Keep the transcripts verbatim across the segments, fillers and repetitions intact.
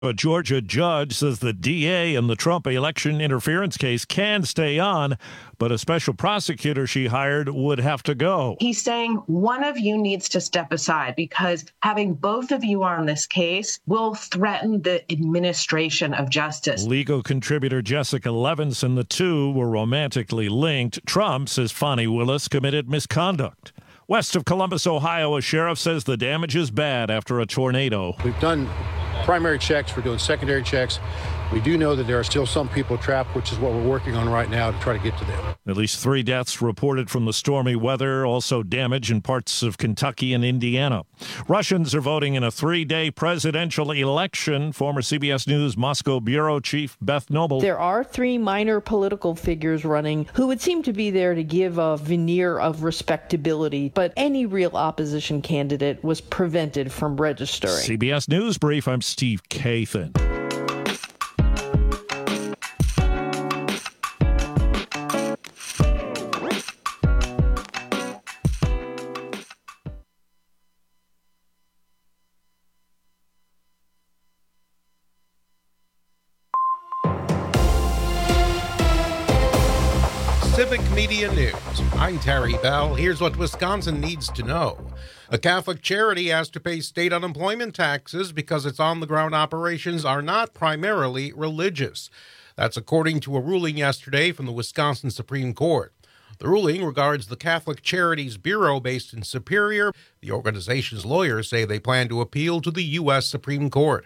A Georgia judge says the D A in the Trump election interference case can stay on, but a special prosecutor she hired would have to go. He's saying one of you needs to step aside because having both of you on this case will threaten the administration of justice. Legal contributor Jessica Levinson, the two were romantically linked. Trump says Fani Willis committed misconduct. West of Columbus, Ohio, a sheriff says the damage is bad after a tornado. We've done primary checks. We're doing secondary checks. We do know that there are still some people trapped, which is what we're working on right now to try to get to them. At least three deaths reported from the stormy weather, also damage in parts of Kentucky and Indiana. Russians are voting in a three-day presidential election. Former C B S News Moscow bureau chief Beth Noble. There are three minor political figures running who would seem to be there to give a veneer of respectability, but any real opposition candidate was prevented from registering. C B S News Brief, I'm Steve Kathan. Civic Media News. I'm Terry Bell. Here's what Wisconsin needs to know. A Catholic charity has to pay state unemployment taxes because its on-the-ground operations are not primarily religious. That's according to a ruling yesterday from the Wisconsin Supreme Court. The ruling regards the Catholic Charities Bureau based in Superior. The organization's lawyers say they plan to appeal to the U S Supreme Court.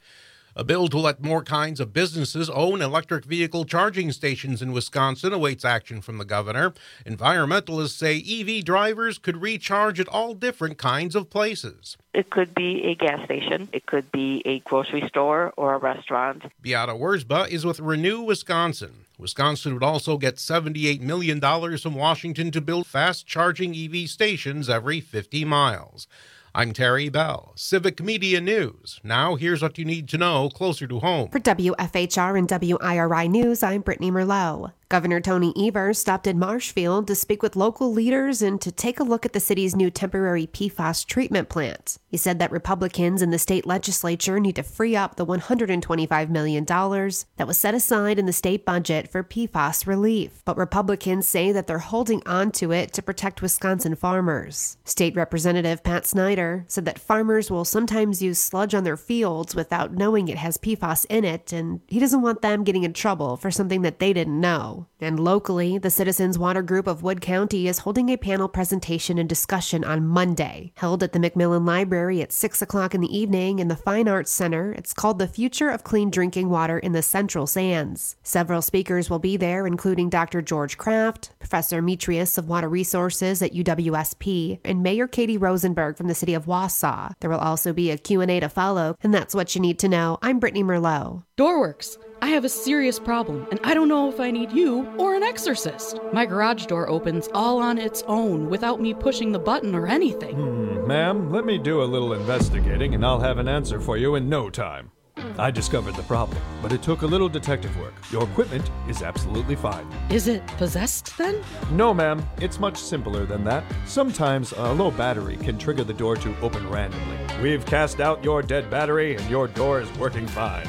A bill to let more kinds of businesses own electric vehicle charging stations in Wisconsin awaits action from the governor. Environmentalists say E V drivers could recharge at all different kinds of places. It could be a gas station, it could be a grocery store or a restaurant. Beata Wurzba is with Renew Wisconsin. Wisconsin would also get seventy-eight million dollars from Washington to build fast-charging E V stations every fifty miles. I'm Terry Bell, Civic Media News. Now here's what you need to know closer to home. For W F H R and W I R I News, I'm Brittany Merlot. Governor Tony Evers stopped in Marshfield to speak with local leaders and to take a look at the city's new temporary P FAS treatment plant. He said that Republicans in the state legislature need to free up the one hundred twenty-five million dollars that was set aside in the state budget for P FAS relief. But Republicans say that they're holding on to it to protect Wisconsin farmers. State Representative Pat Snyder said that farmers will sometimes use sludge on their fields without knowing it has P FAS in it, and he doesn't want them getting in trouble for something that they didn't know. And locally, the Citizens Water Group of Wood County is holding a panel presentation and discussion on Monday, held at the McMillan Library at six o'clock in the evening in the Fine Arts Center. It's called The Future of Clean Drinking Water in the Central Sands. Several speakers will be there, including Doctor George Kraft, Professor Metrius of Water Resources at U W S P, and Mayor Katie Rosenberg from the city of Wausau. There will also be a Q and A to follow, and that's what you need to know. I'm Brittany Merlot. Doorworks. I have a serious problem, and I don't know if I need you or an exorcist. My garage door opens all on its own without me pushing the button or anything. Hmm, ma'am, let me do a little investigating, and I'll have an answer for you in no time. I discovered the problem, but it took a little detective work. Your equipment is absolutely fine. Is it possessed, then? No, ma'am. It's much simpler than that. Sometimes a low battery can trigger the door to open randomly. We've cast out your dead battery, and your door is working fine.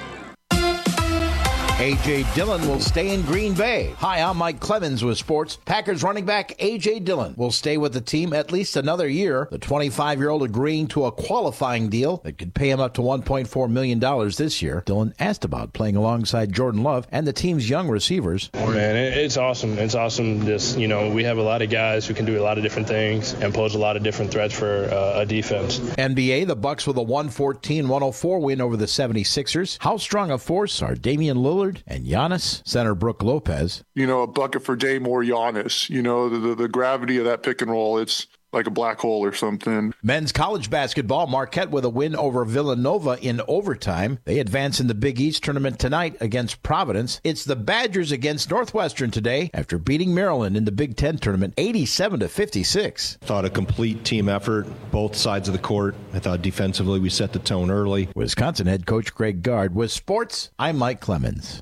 A J. Dillon will stay in Green Bay. Hi, I'm Mike Clemens with sports. Packers running back A J. Dillon will stay with the team at least another year. The twenty-five-year-old agreeing to a qualifying deal that could pay him up to one point four million dollars this year. Dillon asked about playing alongside Jordan Love and the team's young receivers. Man, it's awesome. It's awesome. Just, you know, we have a lot of guys who can do a lot of different things and pose a lot of different threats for uh, a defense. N B A, the Bucks with a one fourteen one oh four win over the seventy-sixers. How strong a force are Damian Lillard and Giannis? Center Brooke Lopez. You know, a bucket for Dame or Giannis. You know, the, the, the gravity of that pick and roll, it's like a black hole or something. Men's college basketball, Marquette with a win over Villanova in overtime. They advance in the Big East tournament tonight against Providence. It's the Badgers against Northwestern today after beating Maryland in the Big Ten tournament eighty-seven to fifty-six. Thought a complete team effort, both sides of the court. I thought defensively we set the tone early. Wisconsin head coach Greg Gard. With sports, I'm Mike Clemens.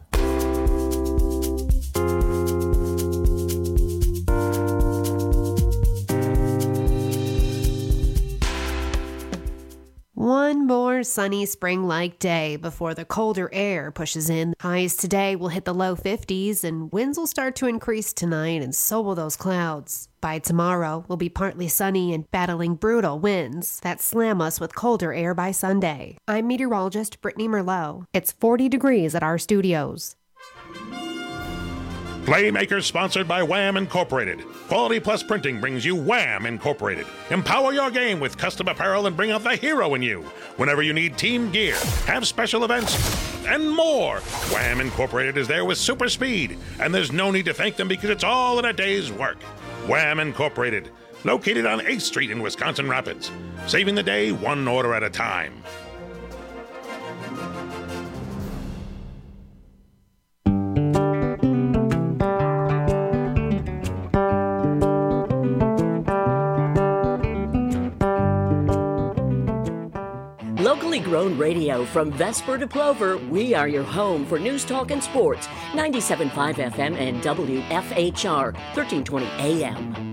One one more sunny spring-like day before the colder air pushes in. Highs today will hit the low fifties, and winds will start to increase tonight, and so will those clouds. By tomorrow, we'll be partly sunny and battling brutal winds that slam us with colder air by Sunday. I'm meteorologist Brittany Merlot. It's forty degrees at our studios. Playmakers sponsored by Wham Incorporated. Quality Plus Printing brings you Wham Incorporated. Empower your game with custom apparel and bring out the hero in you. Whenever you need team gear, have special events, and more, Wham Incorporated is there with super speed. And there's no need to thank them because it's all in a day's work. Wham Incorporated, located on eighth Street in Wisconsin Rapids. Saving the day one order at a time. Locally grown radio from Vesper to Plover, we are your home for news, talk, and sports. ninety-seven point five F M and W F H R, thirteen twenty A M.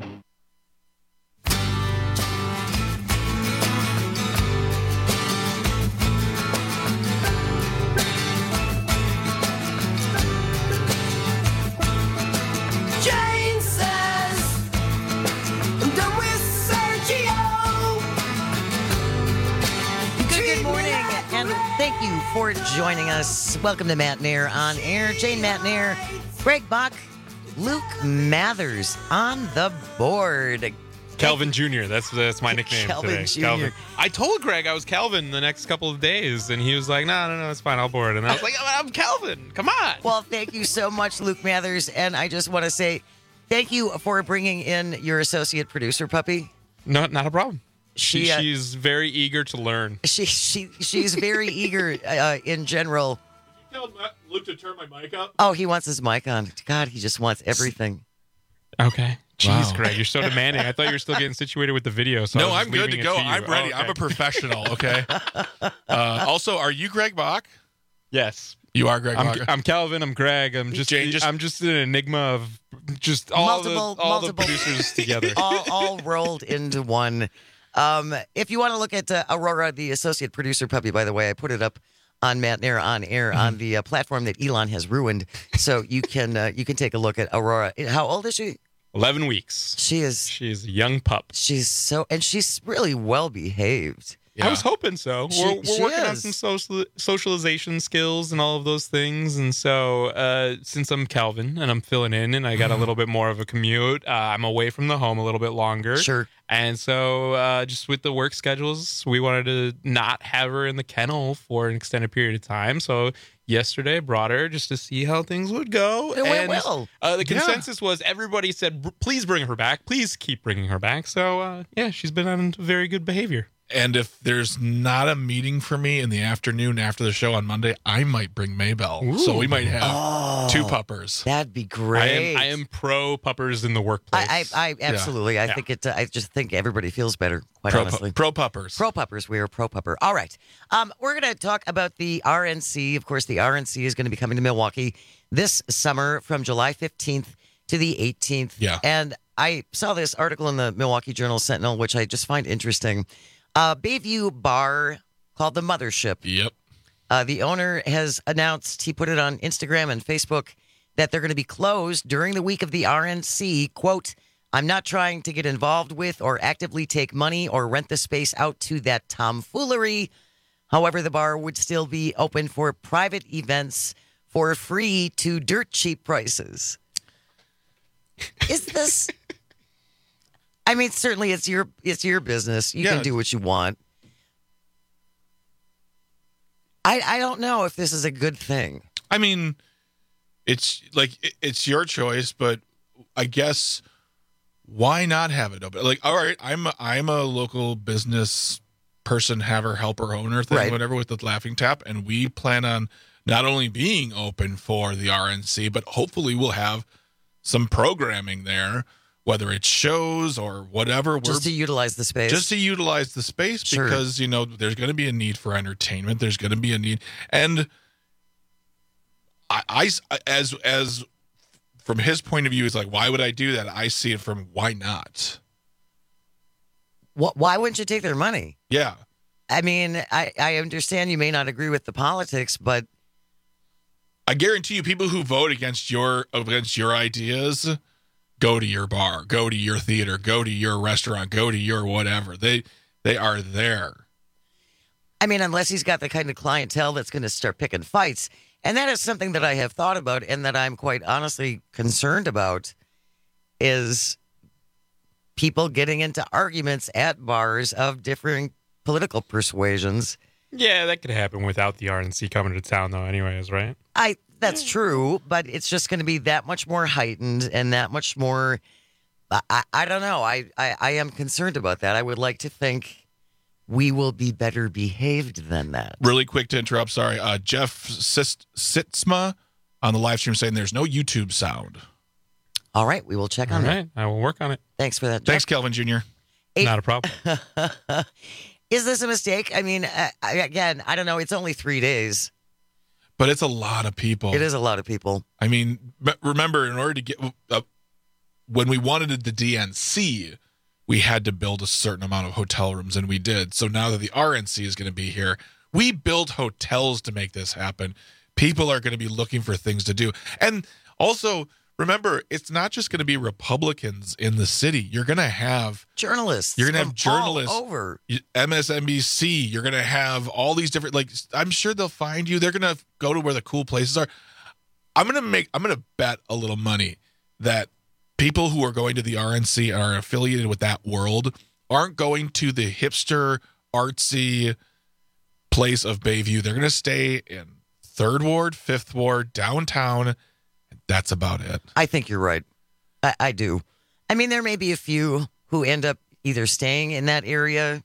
Thank you for joining us. Welcome to Matt Nair on Air. Jane Matt Nair, Greg Bach, Luke Mathers on the board. Calvin Junior That's that's my nickname Calvin today. Junior Calvin. I told Greg I was Calvin the next couple of days, and he was like, no, no, no, it's fine. I'll board. And I was like, I'm Calvin. Come on. Well, thank you so much, Luke Mathers. And I just want to say thank you for bringing in your associate producer, Puppy. No, not a problem. She, She, uh, she's very eager to learn. She she she's very eager uh, in general. Tell Luke to turn my mic up. Oh, he wants his mic on. God, he just wants everything. Okay. Jeez, Wow. Greg, you're so demanding. I thought you were still getting situated with the video. So I no, was just I'm good to leaving it go. you. I'm ready. Oh, okay. I'm a professional, okay? uh, also, are you Greg Bach? Yes. You are Greg I'm, Bach. I'm Calvin. I'm Greg. I'm just, Jane, just- I'm just an enigma of just all Multiple- the all multiple- the producers together. all, all rolled into one. Um, if you want to look at uh, Aurora, the associate producer, Puppy, by the way, I put it up on Matt Nair on air on the uh, platform that Elon has ruined, so you can uh, you can take a look at Aurora. How old is she? Eleven weeks. She is. She's a young pup. She's so, and she's really well behaved. I was hoping so. She- we're we're she working on is. some social, socialization skills and all of those things. And so, uh, since I'm Calvin and I'm filling in and I got a little bit more of a commute, uh, I'm away from the home a little bit longer. Sure. And so, uh, just with the work schedules, we wanted to not have her in the kennel for an extended period of time. So, yesterday, I brought her just to see how things would go. It went and well. Uh, the Yeah. consensus was everybody said, please bring her back. Please keep bringing her back. So, uh, yeah, she's been on very good behavior. And if there's not a meeting for me in the afternoon after the show on Monday, I might bring Maybell. So we might have Oh, two puppers. That'd be I great. am, I am pro puppers in the workplace. I, I, I absolutely. I Yeah. think it. Uh, I just think everybody feels better. Quite Pro, honestly. pro puppers. Pro puppers. We are pro pupper. All right. Um, we're going to talk about the R N C. Of course, the R N C is going to be coming to Milwaukee this summer from July fifteenth to the eighteenth. Yeah. And I saw this article in the Milwaukee Journal Sentinel, which I just find interesting. Uh, Bayview Bar called the Mothership. Yep. Uh, the owner has announced, he put it on Instagram and Facebook, that they're going to be closed during the week of the R N C. Quote, I'm not trying to get involved with or actively take money or rent the space out to that tomfoolery. However, the bar would still be open for private events for free to dirt cheap prices. Is this... I mean, certainly it's your it's your business. You Yeah. can do what you want. I I don't know if this is a good thing. I mean, it's like it- it's your choice, but I guess why not have it open? Like, all right, I'm a, I'm a local business person, haver, helper, owner thing, Right. whatever, with the Laughing Tap, and we plan on not only being open for the R N C, but hopefully we'll have some programming there, whether it's shows or whatever. Just to utilize the space. Just to utilize the space Sure. because, you know, there's going to be a need for entertainment. There's going to be a need. And I, I, as, as from his point of view, it's like, why would I do that? I see it from why not? Wh- Why wouldn't you take their money? Yeah. I mean, I, I understand you may not agree with the politics, but I guarantee you, people who vote against your against your ideas go to your bar, go to your theater, go to your restaurant, go to your whatever. They they are there. I mean, unless he's got the kind of clientele that's going to start picking fights. And that is something that I have thought about and that I'm quite honestly concerned about is people getting into arguments at bars of differing political persuasions. Yeah, that could happen without the R N C coming to town, though, anyways, right? I That's true, but it's just going to be that much more heightened and that much more. I, I, I don't know. I, I, I am concerned about that. I would like to think we will be better behaved than that. Really quick to interrupt, sorry. Uh, Jeff Sist- Sitzma on the live stream saying there's no YouTube sound. All right, we will check on All that. right, I will work on it. Thanks for that, Jeff. Thanks, Kelvin Junior Eight- Not a problem. Is this a mistake? I mean, uh, I, again, I don't know. It's only three days. But it's a lot of people. It is a lot of people. I mean, but remember, in order to get uh, when we wanted the D N C, we had to build a certain amount of hotel rooms, and we did. So now that the R N C is going to be here, we built hotels to make this happen. People are going to be looking for things to do. And also, remember, it's not just going to be Republicans in the city. You're going to have journalists. You're going to have journalists all over. M S N B C. You're going to have all these different, like, I'm sure they'll find you. They're going to go to where the cool places are. I'm going to make, I'm going to bet a little money that people who are going to the R N C and are affiliated with that world aren't going to the hipster, artsy place of Bayview. They're going to stay in Third Ward, Fifth Ward, downtown. That's about it. I think you're right. I, I do. I mean, there may be a few who end up either staying in that area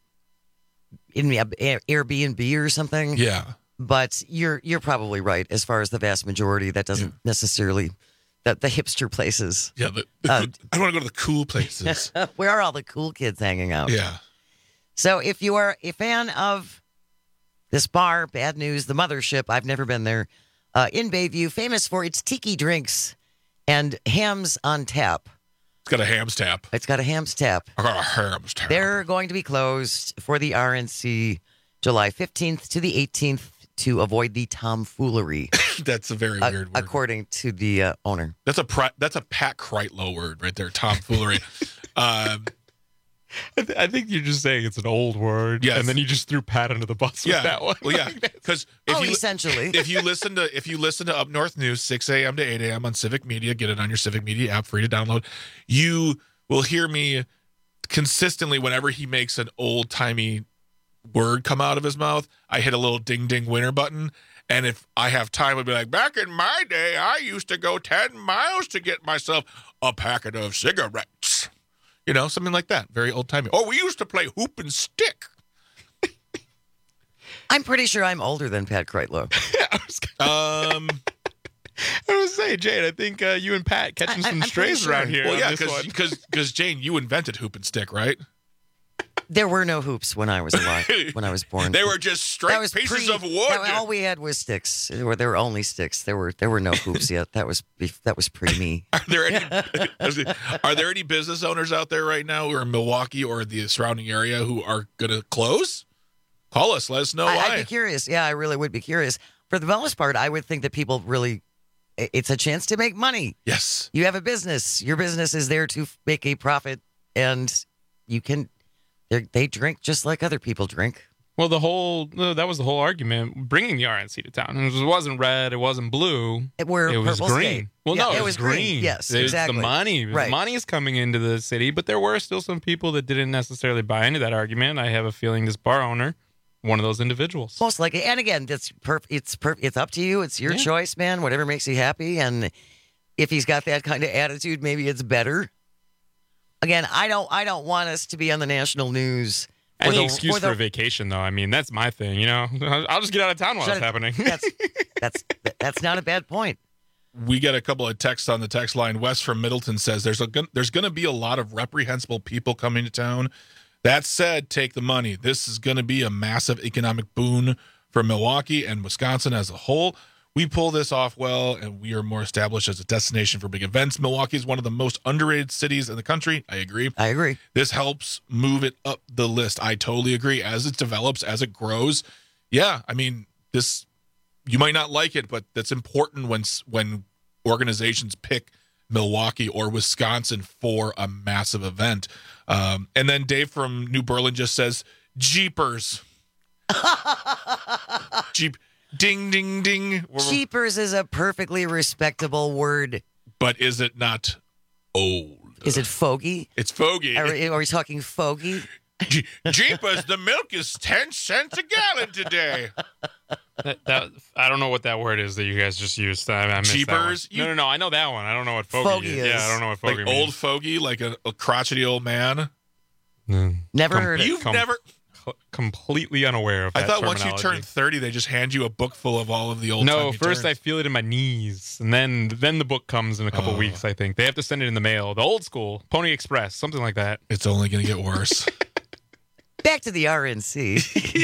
in the Airbnb or something. Yeah. But you're you're probably right as far as the vast majority. That doesn't yeah. necessarily the, the hipster places. Yeah, the, the, uh, I want to go to the cool places. Where are all the cool kids hanging out? Yeah. So if you are a fan of this bar, Bad News, the Mothership, I've never been there, uh, in Bayview, famous for its tiki drinks and hams on tap. It's got a hams tap. It's got a hams tap. I got a hams tap. They're going to be closed for the R N C July fifteenth to the eighteenth to avoid the tomfoolery. That's a very uh, weird word. According to the uh, owner. That's a pri- that's a Pat Kreitlow word right there, tomfoolery. um, I, th- I think you're just saying it's an old word, yes. and then you just threw Pat under the bus yeah. with that one. Well, yeah, because oh, you essentially, if you listen to if you listen to Up North News six a.m. to eight a.m. on Civic Media, get it on your Civic Media app, free to download. You will hear me consistently whenever he makes an old timey word come out of his mouth. I hit a little ding ding winner button, and if I have time, I'd be like, back in my day, I used to go ten miles to get myself a packet of cigarettes. You know, something like that. Very old-timey. Oh, we used to play hoop and stick. I'm pretty sure I'm older than Pat Kreitlow. um, I was saying, Jane, I think uh, you and Pat catching I, some I'm strays sure. around here. Well, yeah, because because Jane, you invented hoop and stick, right? There were no hoops when I was alive, when I was born. They were just straight was pieces pre, of wood. That, all we had was sticks. There were, there were only sticks. There were there were no hoops yet. That was that was pre me. Are there any are there any business owners out there right now who are in Milwaukee or the surrounding area who are going to close? Call us. Let us know I, why. I'd be curious. Yeah, I really would be curious. For the most part, I would think that people really, it's a chance to make money. Yes. You have a business. Your business is there to make a profit, and you can. They drink just like other people drink. Well, the whole no, that was the whole argument bringing the R N C to town. It wasn't red, it wasn't blue, it, were it was green. State. Well, yeah, no, it, it was was green. green. Yes, There's exactly. The money, right. the money is coming into the city, but there were still some people that didn't necessarily buy into that argument. I have a feeling this bar owner, one of those individuals, most likely. And again, that's perf- It's perf- It's up to you. It's your yeah. choice, man. Whatever makes you happy. And if he's got that kind of attitude, maybe it's better. Again, I don't. I don't want us to be on the national news. Any the, excuse for, the, for a vacation, though. I mean, that's my thing. You know, I'll just get out of town while it's happening. that's that's that's not a bad point. We get a couple of texts on the text line. Wes from Middleton says there's a there's going to be a lot of reprehensible people coming to town. That said, take the money. This is going to be a massive economic boon for Milwaukee and Wisconsin as a whole. we pull this off well, and we are more established as a destination for big events. Milwaukee is one of the most underrated cities in the country. I agree. I agree. This helps move it up the list. I totally agree. As it develops, as it grows, yeah, I mean, this, you might not like it, but that's important when when organizations pick Milwaukee or Wisconsin for a massive event. Um, and then Dave from New Berlin just says, Jeepers. Jeep. Ding, ding, ding. Jeepers is a perfectly respectable word. But is it not old? Is it fogey? It's fogey. Are, are we talking fogey? Je- Jeepers, the milk is ten cents a gallon today. That, that I don't know what that word is that you guys just used. I, I missed Jeepers? that one. No, no, no. I know that one. I don't know what fogey, Fogey is. is. Yeah, I don't know what fogey Like means. old fogey, like a, a crotchety old man. Mm. Never heard it. You've Com- never... completely unaware of I that thought once you terminology. turn thirty, they just hand you a book full of all of the old No, first I feel it in my knees, and then then the book comes in a couple Oh. weeks, I think. They have to send it in the mail. The old school, Pony Express, something like that. It's only going to get worse. Back to the R N C.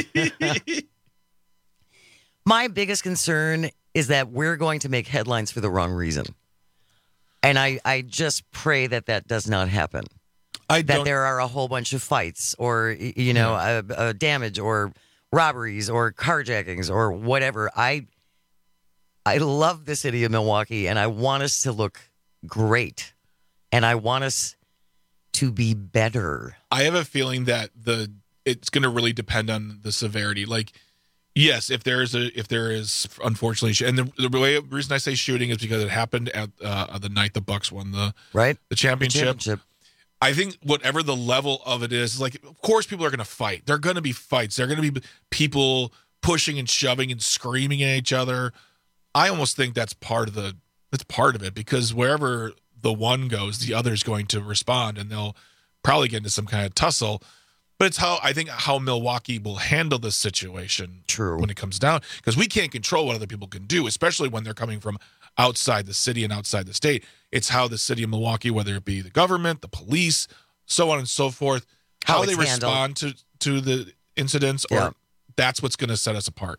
My biggest concern is that we're going to make headlines for the wrong reason. And I, I just pray that that does not happen. I that don't... there are a whole bunch of fights or, y- you know, Yeah. uh, uh, damage or robberies or carjackings or whatever. I I love the city of Milwaukee, and I want us to look great. And I want us to be better. I have a feeling that the it's going to really depend on the severity. Like, yes, if there is a if there is unfortunately, sh- and the, the way, reason I say shooting is because it happened at uh, the night the Bucks won the right the championship. The championship. I think whatever the level of it is, like, of course people are going to fight. There are going to be fights. There are going to be people pushing and shoving and screaming at each other. I almost think that's part of the that's part of it, because wherever the one goes, the other is going to respond, and they'll probably get into some kind of tussle. But it's how I think how Milwaukee will handle this situation. True. When it comes down, because we can't control what other people can do, especially when they're coming from outside the city and outside the state. It's how the city of Milwaukee, whether it be the government, the police, so on and so forth, how, How they it's respond to to the incidents, or Yeah. that's what's going to set us apart.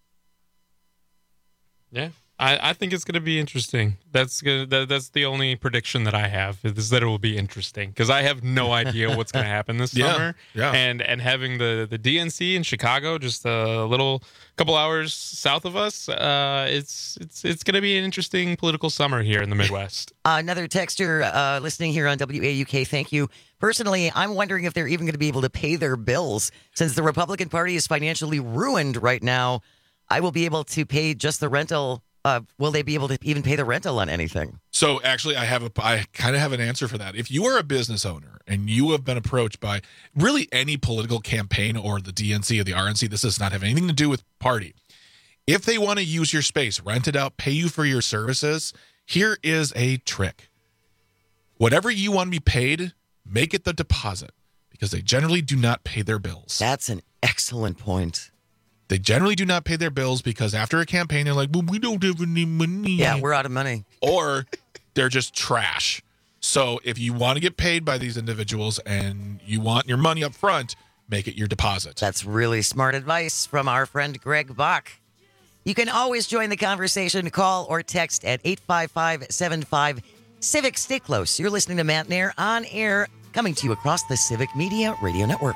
Yeah, I, I think it's going to be interesting. That's gonna, that, that's the only prediction that I have, is that it will be interesting, because I have no idea what's going to happen this Yeah, summer. yeah. And and having the, the D N C in Chicago, just a little couple hours south of us, uh, it's it's it's going to be an interesting political summer here in the Midwest. Uh, another texter uh, listening here on W A U K, thank you. Personally, I'm wondering if they're even going to be able to pay their bills, since the Republican Party is financially ruined right now. I will be able to pay just the rental. Uh, will they be able to even pay the rental on anything? So actually, I have a, I kind of have an answer for that. If you are a business owner and you have been approached by really any political campaign or the D N C or the R N C, this does not have anything to do with party. If they want to use your space, rent it out, pay you for your services, here is a trick. Whatever you want to be paid, make it the deposit, because they generally do not pay their bills. That's an excellent point. They generally do not pay their bills because after a campaign, they're like, well, we don't have any money. Yeah, we're out of money. Or they're just trash. So if you want to get paid by these individuals and you want your money up front, make it your deposit. That's really smart advice from our friend Greg Bach. You can always join the conversation. Call or text at eight five five, seven five, Civic. Stay close. You're listening to Matt Nair on air, coming to you across the Civic Media Radio Network.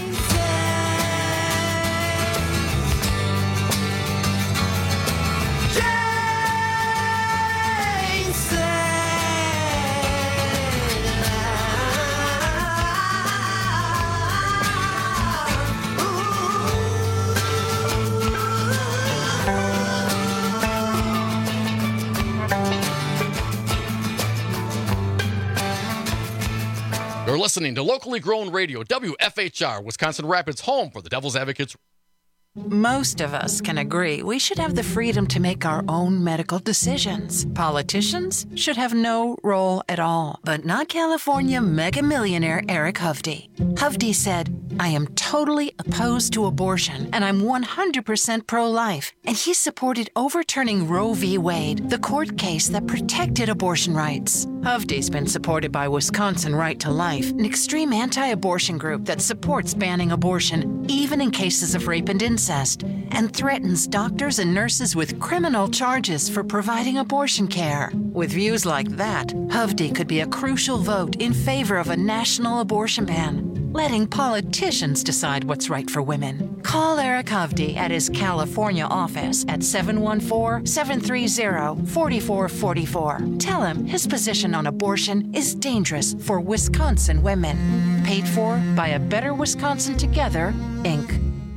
You're listening to locally grown radio, W F H R, Wisconsin Rapids, home for the Devil's Advocates. Most of us can agree we should have the freedom to make our own medical decisions. Politicians should have no role at all, but not California mega millionaire Eric Hovde. Hovde said, I am totally opposed to abortion, and I'm one hundred percent pro-life. And he supported overturning Roe v. Wade, the court case that protected abortion rights. Hovde's been supported by Wisconsin Right to Life, an extreme anti-abortion group that supports banning abortion, even in cases of rape and incest, and threatens doctors and nurses with criminal charges for providing abortion care. With views like that, Hovde could be a crucial vote in favor of a national abortion ban, letting politicians decide what's right for women. Call Eric Hovde at his California office at seven one four, seven three zero, four four four four. Tell him his position on abortion is dangerous for Wisconsin women. Paid for by A Better Wisconsin Together, Incorporated.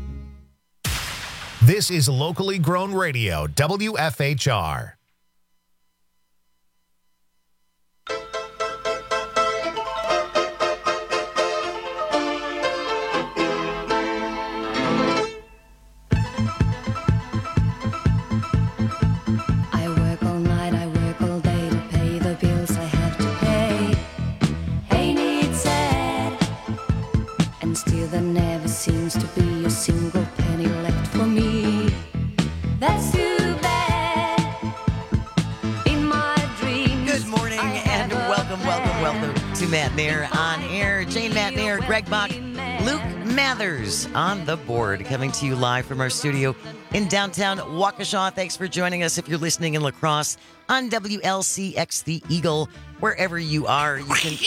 This is locally grown radio, W F H R. Seems to be a single penny left for me. That's too bad. In my dreams. Good morning and welcome, welcome, welcome to Matt Mayer on air. Jane Matt Mayer, Greg Bach, Luke Mathers on the board, coming to you live from our studio in downtown Waukesha. Thanks for joining us. If you're listening in La Crosse on W L C X The Eagle, wherever you are, you can.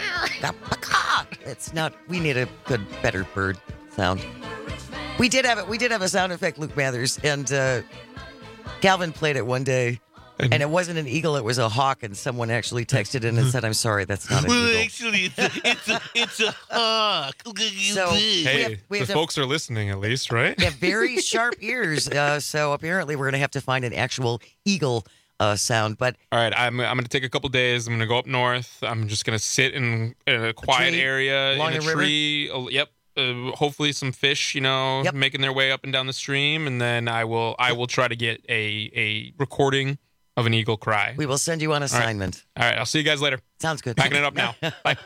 It's not. We need a good, better bird sound. We did have it. We did have a sound effect, Luke Mathers, and uh, Calvin played it one day, and, and it wasn't an eagle; it was a hawk. And someone actually texted in and said, "I'm sorry, that's not an well, eagle." Actually, it's a it's a, it's a hawk. So hey, we have, we have the to, folks are listening at least, right? They have very sharp ears. Uh, so apparently, we're going to have to find an actual eagle uh, sound. But all right, I'm I'm going to take a couple days. I'm going to go up north. I'm just going to sit in, in a quiet tree, area along in a the river? tree. Uh, yep. Uh, hopefully some fish, you know, Yep. making their way up and down the stream, and then I will I will try to get a a recording of an eagle cry. We will send you on assignment. All right, All right I'll see you guys later. Sounds good. Packing it up now. Bye.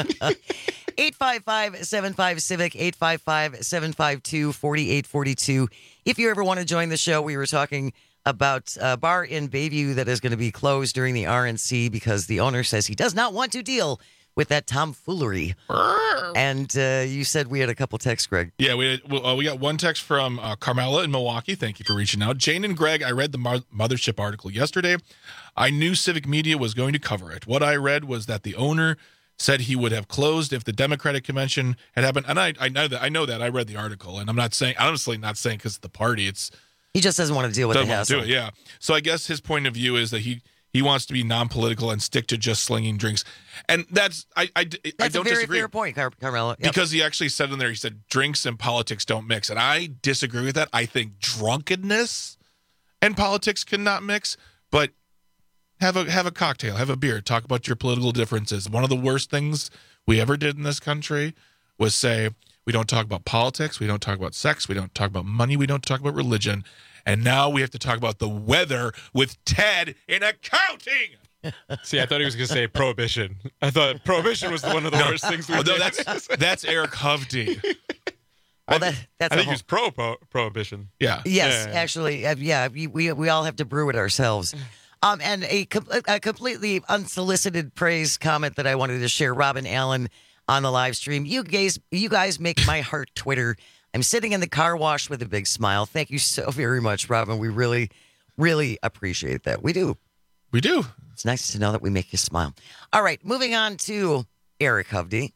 eight five five, seven five, Civic, eight five five, seven five two, four eight four two. If you ever want to join the show, we were talking about a bar in Bayview that is going to be closed during the R N C because the owner says he does not want to deal with that tomfoolery. And uh, you said we had a couple texts, Greg. Yeah, we had, well, uh, we got one text from uh, Carmela in Milwaukee. Thank you for reaching out. Jane and Greg, I read the Mar- Mothership article yesterday. I knew Civic Media was going to cover it. What I read was that the owner said he would have closed if the Democratic convention had happened. And I, I know that. I know that. I read the article, and I'm not saying, honestly, not saying because of the party. It's he just doesn't want to deal with the doesn't want to hassle. do it. Yeah. So I guess his point of view is that he. He wants to be non-political and stick to just slinging drinks. And that's, I, I, That's I don't a very disagree. fair point, Car- Carmela. Yep. Because he actually said in there, he said, drinks and politics don't mix. And I disagree with that. I think drunkenness and politics cannot mix. But have a have a cocktail, have a beer, talk about your political differences. One of the worst things we ever did in this country was say, we don't talk about politics, we don't talk about sex, we don't talk about money, we don't talk about religion. And now we have to talk about the weather with Ted in accounting. See, I thought he was going to say prohibition. I thought prohibition was one of the No. worst things we Oh, no, did. that's that's Eric Hovde. Well, that, that's I a think whole- he's pro pro- prohibition. Yeah. Yes, Yeah. actually, uh, yeah, we, we we all have to brew it ourselves. Um, and a, com- a completely unsolicited praise comment that I wanted to share, Robin Allen on the live stream. You guys, you guys make my heart twitter. I'm sitting in the car wash with a big smile. Thank you so very much, Robin. We really, really appreciate that. We do. We do. It's nice to know that we make you smile. All right, moving on to Eric Hovde.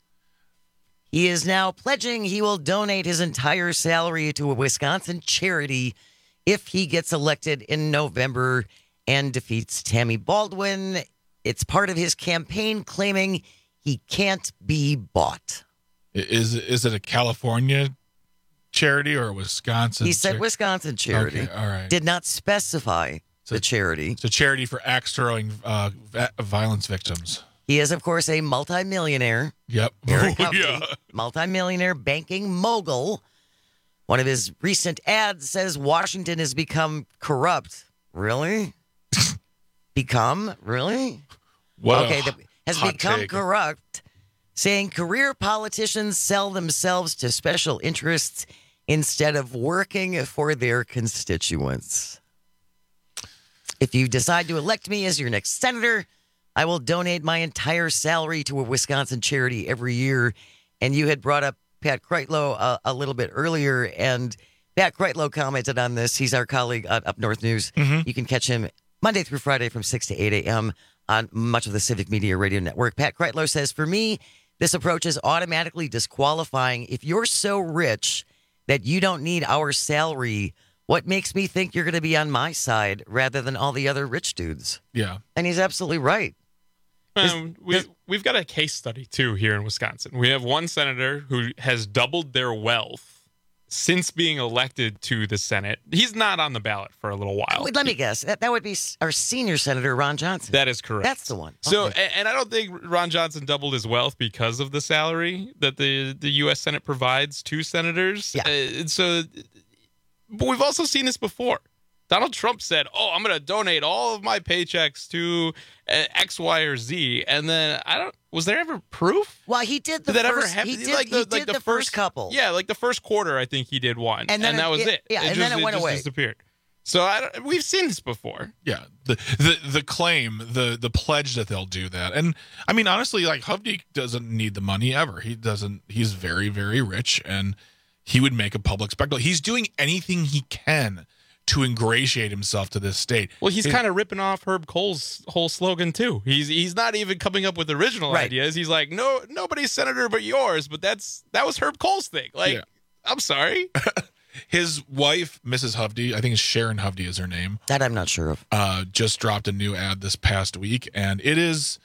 He is now pledging he will donate his entire salary to a Wisconsin charity if he gets elected in November and defeats Tammy Baldwin. It's part of his campaign claiming he can't be bought. Is is it a California charity or a Wisconsin? He said char- Wisconsin charity. Okay, all right. Did not specify the charity. It's a charity for axe throwing uh, va- violence victims. He is, of course, a multimillionaire. Yep. Eric Oh, Hovde, yeah. multimillionaire banking mogul. One of his recent ads says Washington has become corrupt. Really? Become? Really? What a okay, the, has hot become take. corrupt saying career politicians sell themselves to special interests instead of working for their constituents. If you decide to elect me as your next senator, I will donate my entire salary to a Wisconsin charity every year. And you had brought up Pat Kreitlow a, a little bit earlier, and Pat Kreitlow commented on this. He's our colleague at Up North News. Mm-hmm. You can catch him Monday through Friday from six to eight a.m. on much of the Civic Media Radio Network. Pat Kreitlow says, for me, this approach is automatically disqualifying. If you're so rich that you don't need our salary, what makes me think you're going to be on my side rather than all the other rich dudes? Yeah. And he's absolutely right. Um, we, we've got a case study, too, here in Wisconsin. We have one senator who has doubled their wealth since being elected to the Senate. He's not on the ballot for a little while. Wait, let me guess. That, that would be our senior senator, Ron Johnson. That is correct. That's the one. So, Okay. and, and I don't think Ron Johnson doubled his wealth because of the salary that the, the U S Senate provides to senators. Yeah. Uh, and so, but we've also seen this before. Donald Trump said, oh, I'm going to donate all of my paychecks to uh, X, Y, or Z. And then I don't, was there ever proof? Well, he did the did that first, ever happen? he did, like the, he like did the, the first, first couple. Yeah, like the first quarter, I think he did one. And then that it- was it- it. yeah, it and just, then it went just away. disappeared. So I don't, we've seen this before. Yeah, the, the the claim, the the pledge that they'll do that, and I mean honestly, like Hovde doesn't need the money ever. He doesn't. He's very very rich, and he would make a public spectacle. He's doing anything he can to ingratiate himself to this state. Well, he's It- kind of ripping off Herb Kohl's whole slogan too. He's he's not even coming up with original Right. ideas. He's like, no, nobody's senator but yours. But that's that was Herb Kohl's thing. Like, Yeah. I'm sorry. His wife, Missus Hovde, I think it's Sharon Hovde is her name. That I'm not sure of. Uh, just dropped a new ad this past week, and it is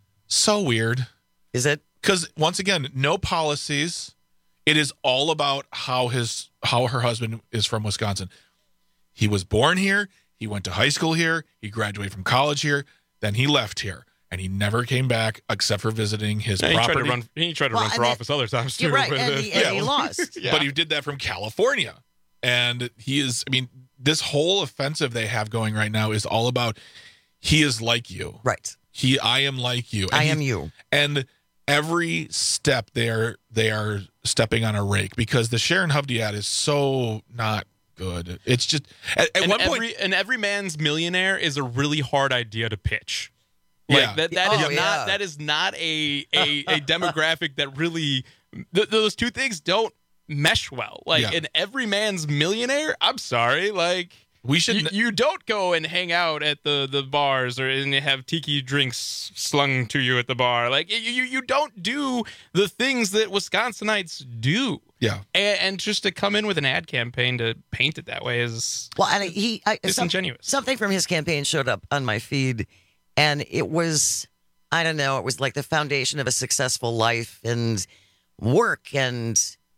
so weird. Is it? Because once again, no policies. It is all about how his how her husband is from Wisconsin. He was born here. He went to high school here. He graduated from college here. Then he left here, and he never came back except for visiting his Yeah, he tried property. to run. He tried to Well, run for and then- office other times too. You're right, but, and uh, he, and he lost. Yeah. But he did that from California. And he is, I mean, this whole offensive they have going right now is all about he is like you. Right. He, I am like you. And I he- am you. And every step they are, they are stepping on a rake because the Sharon Hovde ad is so not good. It's just, at, at and one every, point, and every man's millionaire is a really hard idea to pitch. Like Yeah. that. That is Oh, yeah. not. That is not a a, a demographic that really. Th- those two things don't mesh well. Like Yeah. in every man's millionaire. I'm sorry. Like we should, you, you don't go and hang out at the, the bars or and have tiki drinks slung to you at the bar. Like you you, you don't do the things that Wisconsinites do. yeah. And, and just to come in with an ad campaign to paint it that way is Well, and he I, some- disingenuous. something from his campaign showed up on my feed, and it was, I don't know, it was like the foundation of a successful life and work and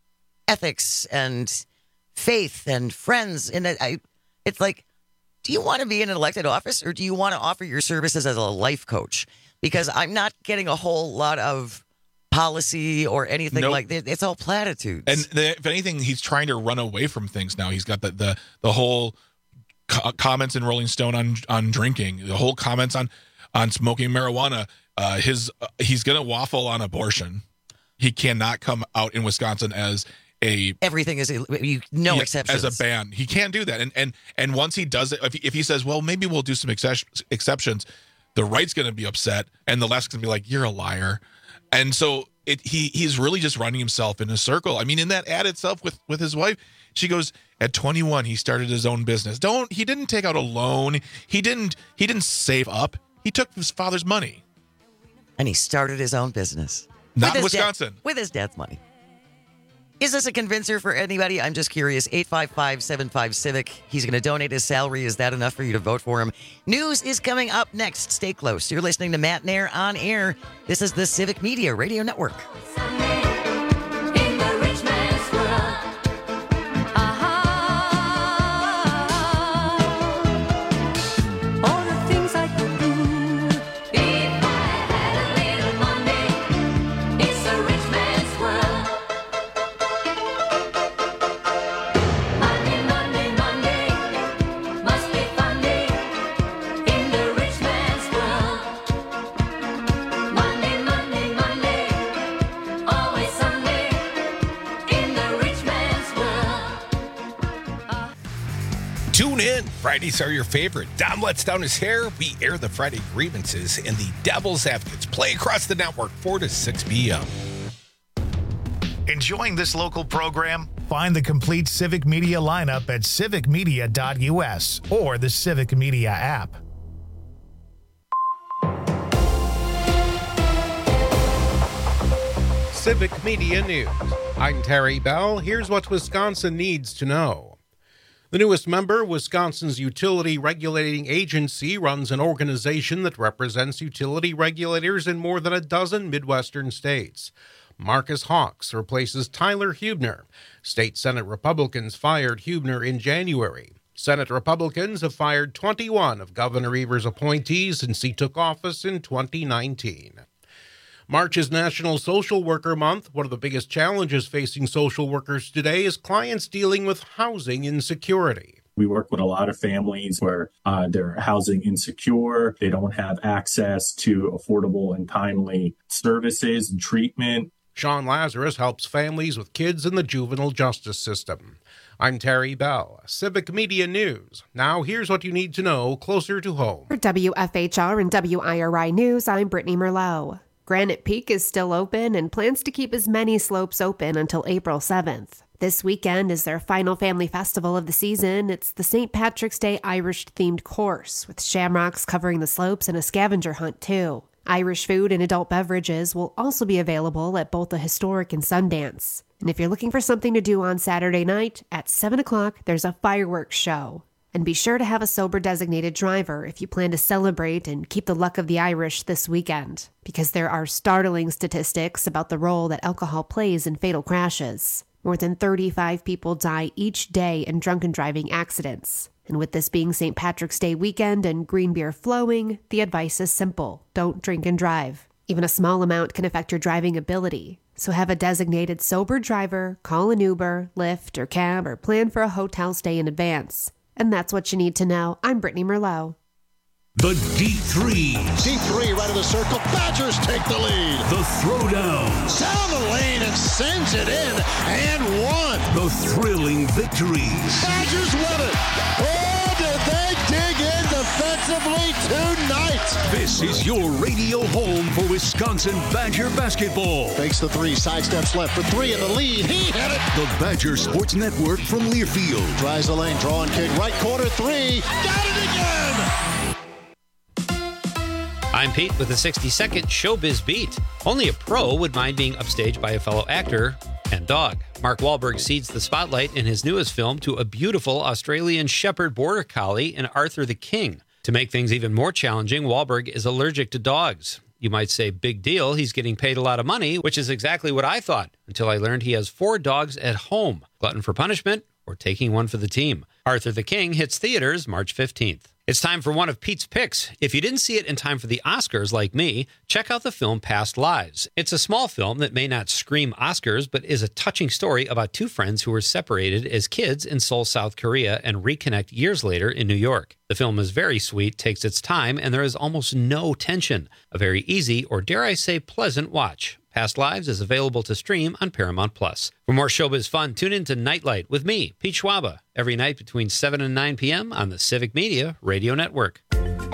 ethics and faith and friends. And I, I it's like, do you want to be in an elected office or do you want to offer your services as a life coach? Because I'm not getting a whole lot of policy or anything Nope. like that. It's all platitudes. And the, if anything, he's trying to run away from things now. He's got the the, the whole co- comments in Rolling Stone on on drinking, the whole comments on on smoking marijuana. Uh, his uh, he's going to waffle on abortion. He cannot come out in Wisconsin as a everything is you no yeah, exceptions as a ban. He can't do that. And and and once he does it, if he, if he says, well, maybe we'll do some excep- exceptions, the right's going to be upset, and the left's going to be like, you're a liar. And so it, he he's really just running himself in a circle. I mean, in that ad itself with, with his wife, she goes, at twenty-one, he started his own business. Don't he didn't take out a loan. He didn't he didn't save up. He took his father's money. And he started his own business. Not in With his dad- Wisconsin. with his dad's money. Is this a convincer for anybody? I'm just curious. eight five five, seven five, Civic. He's going to donate his salary. Is that enough for you to vote for him? News is coming up next. Stay close. You're listening to Matt Nair on air. This is the Civic Media Radio Network. In the rich man's world. Uh-huh. All the things I could do if I had a little money. It's a rich man's world. Money, money, money must be funny in the rich man's world. Money, money, money in. Fridays are your favorite. Dom lets down his hair. We air the Friday grievances, and the Devil's Advocates play across the network four to six p.m. Enjoying this local program? Find the complete Civic Media lineup at civic media dot u s or the Civic Media app. Civic Media News. I'm Terry Bell. Here's what Wisconsin needs to know. The newest member, Wisconsin's Utility Regulating Agency, runs an organization that represents utility regulators in more than a dozen Midwestern states. Marcus Hawks replaces Tyler Huebner. State Senate Republicans fired Huebner in January. Senate Republicans have fired twenty-one of Governor Evers' appointees since he took office in twenty nineteen. March is National Social Worker Month. One of the biggest challenges facing social workers today is clients dealing with housing insecurity. We work with a lot of families where uh, they're housing insecure. They don't have access to affordable and timely services and treatment. Sean Lazarus helps families with kids in the juvenile justice system. I'm Terry Bell, Civic Media News. Now here's what you need to know closer to home. For W F H R and W I R I News, I'm Brittany Merlot. Granite Peak is still open and plans to keep as many slopes open until April seventh. This weekend is their final family festival of the season. It's the Saint Patrick's Day Irish-themed course, with shamrocks covering the slopes and a scavenger hunt, too. Irish food and adult beverages will also be available at both the Historic and Sundance. And if you're looking for something to do on Saturday night, at seven o'clock, there's a fireworks show. And be sure to have a sober designated driver if you plan to celebrate and keep the luck of the Irish this weekend, because there are startling statistics about the role that alcohol plays in fatal crashes. More than thirty-five people die each day in drunken driving accidents. And with this being Saint Patrick's Day weekend and green beer flowing, the advice is simple: don't drink and drive. Even a small amount can affect your driving ability. So have a designated sober driver, call an Uber, Lyft, or cab, or plan for a hotel stay in advance. And that's what you need to know. I'm Brittany Merlot. The Deep Threes. Deep three, right of the circle. Badgers take the lead. The Throwdown. Down the lane and sends it in and one. The thrilling victories. Badgers win it. Oh, did they dig in defensively tonight? This is your radio home for Wisconsin Badger basketball. Fakes the three, sidesteps left for three in the lead. He hit it. The Badger Sports Network from Learfield. Drives the lane, drawing kick, right corner three. Got it again. I'm Pete with a sixty second Showbiz Beat. Only a pro would mind being upstaged by a fellow actor and dog. Mark Wahlberg cedes the spotlight in his newest film to a beautiful Australian Shepherd Border Collie in Arthur the King. To make things even more challenging, Wahlberg is allergic to dogs. You might say, big deal, he's getting paid a lot of money, which is exactly what I thought, until I learned he has four dogs at home. Glutton for punishment or taking one for the team. Arthur the King hits theaters March fifteenth. It's time for one of Pete's picks. If you didn't see it in time for the Oscars like me, check out the film Past Lives. It's a small film that may not scream Oscars, but is a touching story about two friends who were separated as kids in Seoul, South Korea, and reconnect years later in New York. The film is very sweet, takes its time, and there is almost no tension. A very easy, or dare I say pleasant watch. Past Lives is available to stream on Paramount Plus. For more showbiz fun, tune in to Nightlight with me, Pete Schwaba, every night between seven and nine p.m. on the Civic Media Radio Network.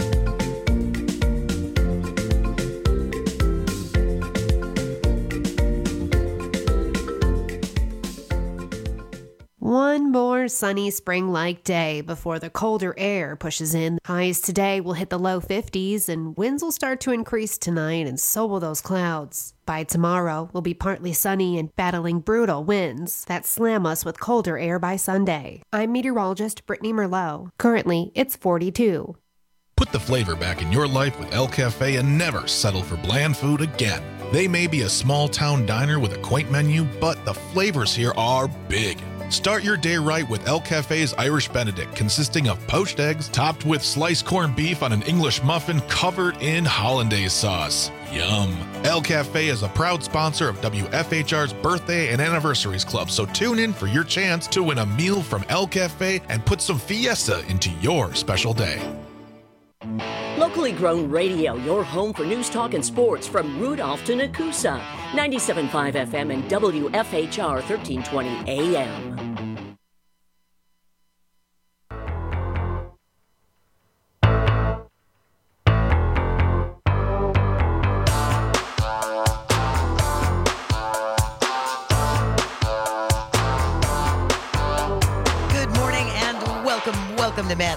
One more sunny spring-like day before the colder air pushes in. Highs today will hit the low fifties, and winds will start to increase tonight, and so will those clouds. By tomorrow, we'll be partly sunny and battling brutal winds that slam us with colder air by Sunday. I'm meteorologist Brittany Merlot. Currently, it's forty-two. Put the flavor back in your life with El Cafe and never settle for bland food again. They may be a small-town diner with a quaint menu, but the flavors here are big. Start your day right with El Cafe's Irish Benedict, consisting of poached eggs topped with sliced corned beef on an English muffin covered in hollandaise sauce. Yum. El Cafe is a proud sponsor of W F H R's Birthday and Anniversaries Club, so tune in for your chance to win a meal from El Cafe and put some fiesta into your special day. Locally grown radio, your home for news, talk, and sports from Rudolph to Nakusa. ninety-seven point five F M and W F H R thirteen twenty A M.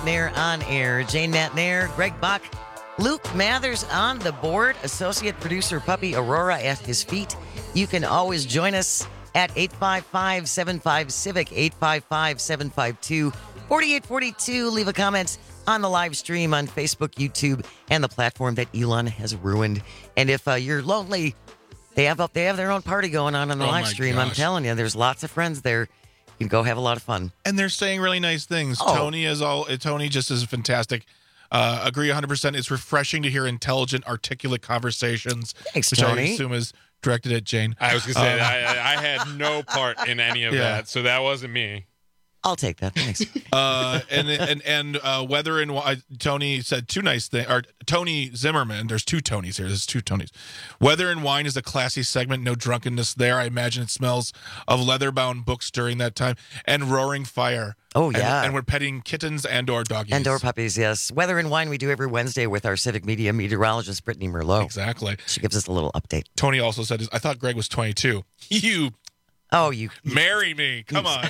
Nair on air. Jane Matt Nair, Greg Bach, Luke Mathers on the board, associate producer Puppy Aurora at his feet. You can always join us at eight five five, seven five, Civic, eight five five, seven five two, four eight four two. Leave a comment on the live stream on Facebook, YouTube, and the platform that Elon has ruined. And if uh, you're lonely, they have they have their own party going on on the Oh live my stream. I'm gosh. telling you, there's lots of friends there. You can go have a lot of fun. And they're saying really nice things. Oh. Tony is all. Tony just is fantastic. Uh, agree one hundred percent. It's refreshing to hear intelligent, articulate conversations, Thanks, which Tony. I assume is directed at Jane. I was going to say, Um, I, I had no part in any of Yeah. that, so that wasn't me. I'll take that. Thanks. uh, and and and uh, Weather and Wi- Tony said two nice things. Or Tony Zimmerman. There's two Tonys here. There's two Tonys. Weather and Wine is a classy segment. No drunkenness there. I imagine it smells of leather-bound books during that time. And Roaring Fire. Oh, And- yeah. And, we're petting kittens and or doggies. And or puppies, yes. Weather and Wine we do every Wednesday with our Civic Media meteorologist, Brittany Merlot. Exactly. She gives us a little update. Tony also said, I thought Greg was twenty-two. You Oh, you. marry me. Come on.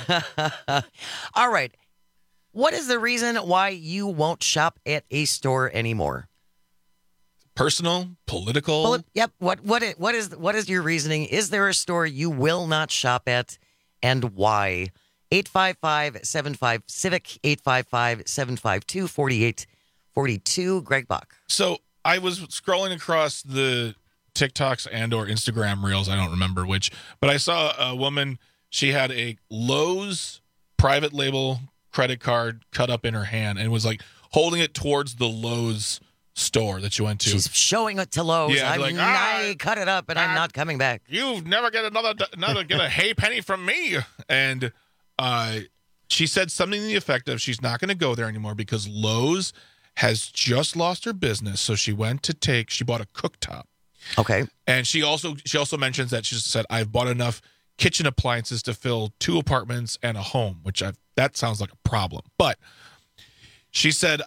All right. What is the reason why you won't shop at a store anymore? Personal, political. Well, yep. What what is, what is what is your reasoning? Is there a store you will not shop at, and why? eight five five, seven five, Civic, eight five five, seven five two, four eight four two. Greg Bach. So I was scrolling across the TikToks and or Instagram reels. I don't remember which, but I saw a woman. She had a Lowe's private label credit card cut up in her hand and was like holding it towards the Lowe's store that you went to. She's showing it to Lowe's. Yeah, I'm like, I cut it up and I'm not coming back. You never get another another get a hay penny from me. And uh, she said something to the effect of she's not going to go there anymore because Lowe's has just lost her business. So she went to take. She bought a cooktop. Okay. And she also she also mentions that she just said, I've bought enough kitchen appliances to fill two apartments and a home, which I that sounds like a problem. But she said,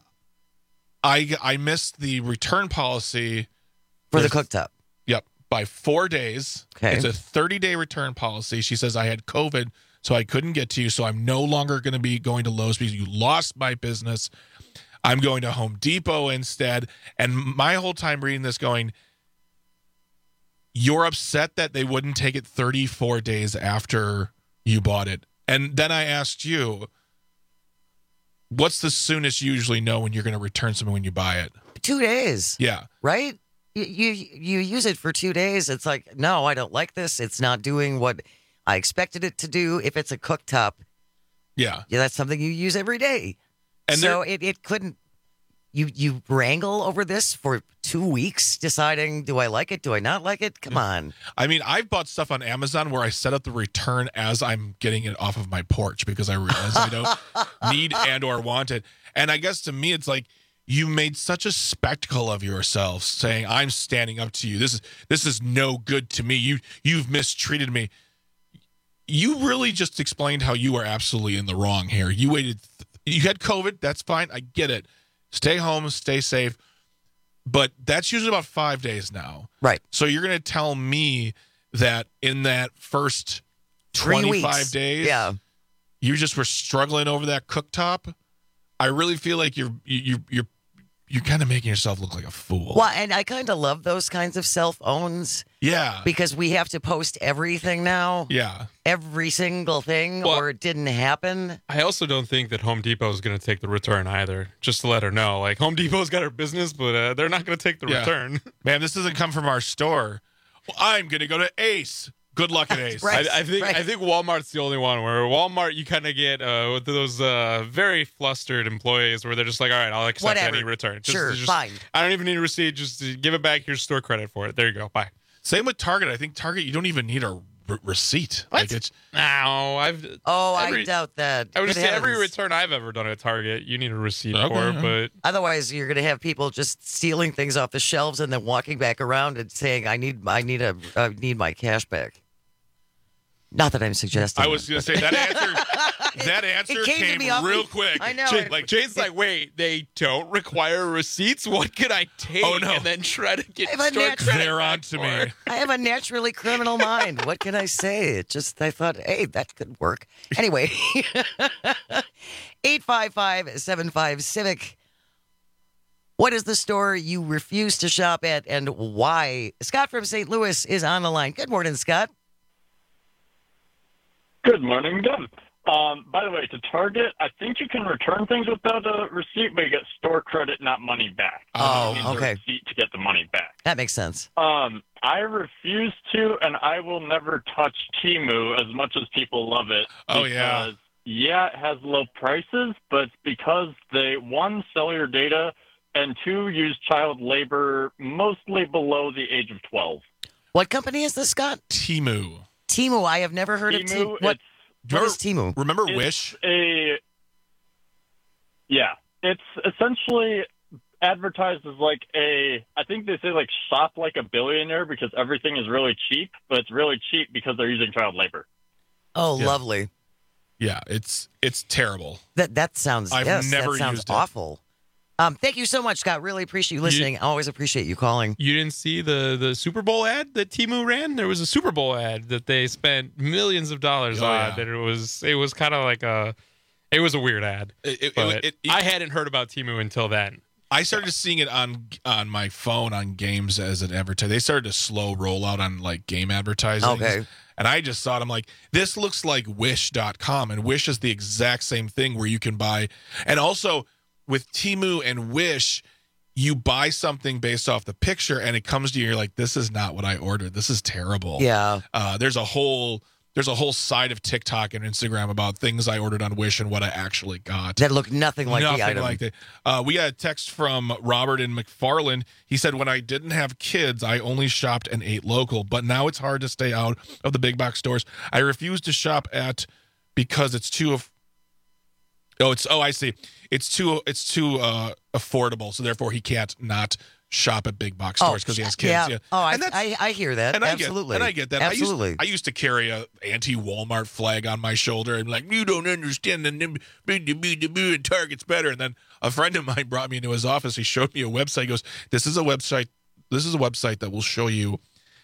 I I missed the return policy For the cooktop. Yep, by four days. Okay. It's a thirty-day return policy. She says, I had COVID, so I couldn't get to you, so I'm no longer going to be going to Lowe's because you lost my business. I'm going to Home Depot instead. And my whole time reading this going, you're upset that they wouldn't take it thirty-four days after you bought it. And then I asked you, what's the soonest you usually know when you're going to return something when you buy it? Two days. Yeah. Right? You, you you use it for two days. It's like, no, I don't like this. It's not doing what I expected it to do. If it's a cooktop, Yeah. yeah, that's something you use every day. And so it, it couldn't. You you wrangle over this for two weeks, deciding, do I like it? Do I not like it? Come on. I mean, I've bought stuff on Amazon where I set up the return as I'm getting it off of my porch because I realize I don't need and or want it. And I guess to me, it's like you made such a spectacle of yourself, saying, "I'm standing up to you. This is this is no good to me. You you've mistreated me." You really just explained how you were absolutely in the wrong here. You waited. You had COVID. That's fine. I get it. Stay home. Stay safe. But that's usually about five days now. Right. So you're going to tell me that in that first Three twenty-five weeks. days, Yeah. you just were struggling over that cooktop? I really feel like you're you you're you're kind of making yourself look like a fool. Well, and I kind of love those kinds of self owns. Yeah. Because we have to post everything now. Yeah. Every single thing, Well- or it didn't happen. I also don't think that Home Depot is going to take the return either. Just to let her know, like Home Depot's got her business, but uh, they're not going to take the Yeah. return. Man, this doesn't come from our store. Well, I'm going to go to Ace. Good luck at Ace. I, I think I think Walmart's the only one where Walmart you kind of get uh, with those uh, very flustered employees where they're just like, all right, I'll accept Whatever. any return. Just, Sure, just- fine. I don't even need a receipt. Just uh, give it back. Here's store credit for it. There you go. Bye. Same with Target. I think Target, you don't even need a re- receipt. What? Like it's, No, I've. Oh, I every- doubt that. I would Good say every heavens. return I've ever done at Target, you need a receipt Okay, for, yeah. but Otherwise, you're going to have people just stealing things off the shelves and then walking back around and saying, "I need, I need a, I need my cash back." Not that I'm suggesting. I was going to say that answer. That answer came to came, me off real the- quick. I know. Jay, like Jane's like, wait, they don't require receipts? What can I take Oh, no. and then try to get I have a store natural- credit They're back on to for? me. I have a naturally criminal mind. What can I say? It just, I thought, hey, that could work. Anyway, eight five five, seven five, Civic. What is the store you refuse to shop at and why? Scott from Saint Louis is on the line. Good morning, Scott. Good morning, Deb. Um, by the way, to Target, I think you can return things without a receipt, but you get store credit, not money back. Oh, You need the okay. receipt to get the money back. That makes sense. Um, I refuse to, and I will never touch Temu as much as people love it. Oh, yeah. because, yeah, it has low prices, but it's because they, one, sell your data, and two, use child labor mostly below the age of twelve. What company is this, Scott? Temu. Temu. I have never heard of Temu, Temu. What, it's, what is Temu? Remember it's Wish? a yeah, it's essentially advertised as like a, I think they say like shop like a billionaire because everything is really cheap, but it's really cheap because they're using child labor. Oh, Yeah. lovely. Yeah, it's it's terrible. That that sounds. I've yes, never that sounds used it. awful. Um, thank you so much, Scott. Really appreciate you listening. I always appreciate you calling. You didn't see the the Super Bowl ad that Temu ran? There was a Super Bowl ad that they spent millions of dollars Oh, on. yeah. That it was it was kind of like a it was a weird ad. It- it- but it- it- I hadn't heard about Temu until then. I started seeing it on on my phone on games as an advertising. They started a slow rollout on like game advertising. Okay. And I just thought, I'm like, this looks like wish dot com. And Wish is the exact same thing where you can buy. And also with Temu and Wish, you buy something based off the picture and it comes to you, you're like, this is not what I ordered. This is terrible. Yeah. Uh, there's a whole there's a whole side of TikTok and Instagram about things I ordered on Wish and what I actually got. That look nothing like Nothing the item. like that. Uh, we got a text from Robert in McFarland. He said, when I didn't have kids, I only shopped and ate local, but now it's hard to stay out of the big box stores. I refuse to shop at because it's too. Af- oh, it's oh, I see. It's too. It's too uh, affordable, so therefore he can't not shop at big box stores because he has kids. Yeah. Yeah. Oh, I, And that's- I, I hear that. And I Absolutely. get, and I get that. Absolutely. I used, I used to carry a anti-Walmart flag on my shoulder and like, you don't understand, the Target's better. And then a friend of mine brought me into his office. He showed me a website. He goes, this is a website. This is a website that will show you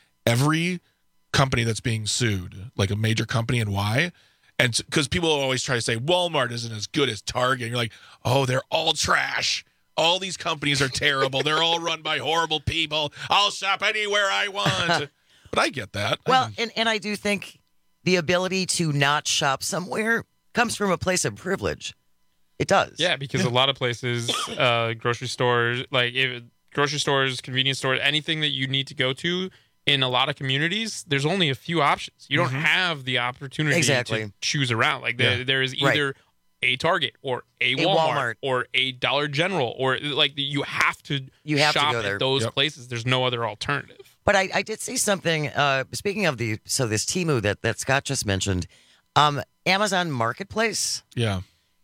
every company that's being sued, like a major company, and why. And because people always try to say Walmart isn't as good as Target. And you're like, oh, they're all trash. All these companies are terrible. They're all run by horrible people. I'll shop anywhere I want. But I get that. Well, and, and I do think the ability to not shop somewhere comes from a place of privilege. It does. Yeah, because a lot of places, uh, grocery stores, like if, grocery stores, convenience stores, anything that you need to go to in a lot of communities, there's only a few options. You don't Mhm. have the opportunity Exactly. to choose around. Like there, Yeah. there is Right. either a Target or a A Walmart, Walmart. or a Dollar General, or like you have to You have to shop go there. at those Yep. places. There's no other alternative. But I, I did see something. Uh, speaking of the so this Temu that that Scott just mentioned, um, Amazon Marketplace. Yeah.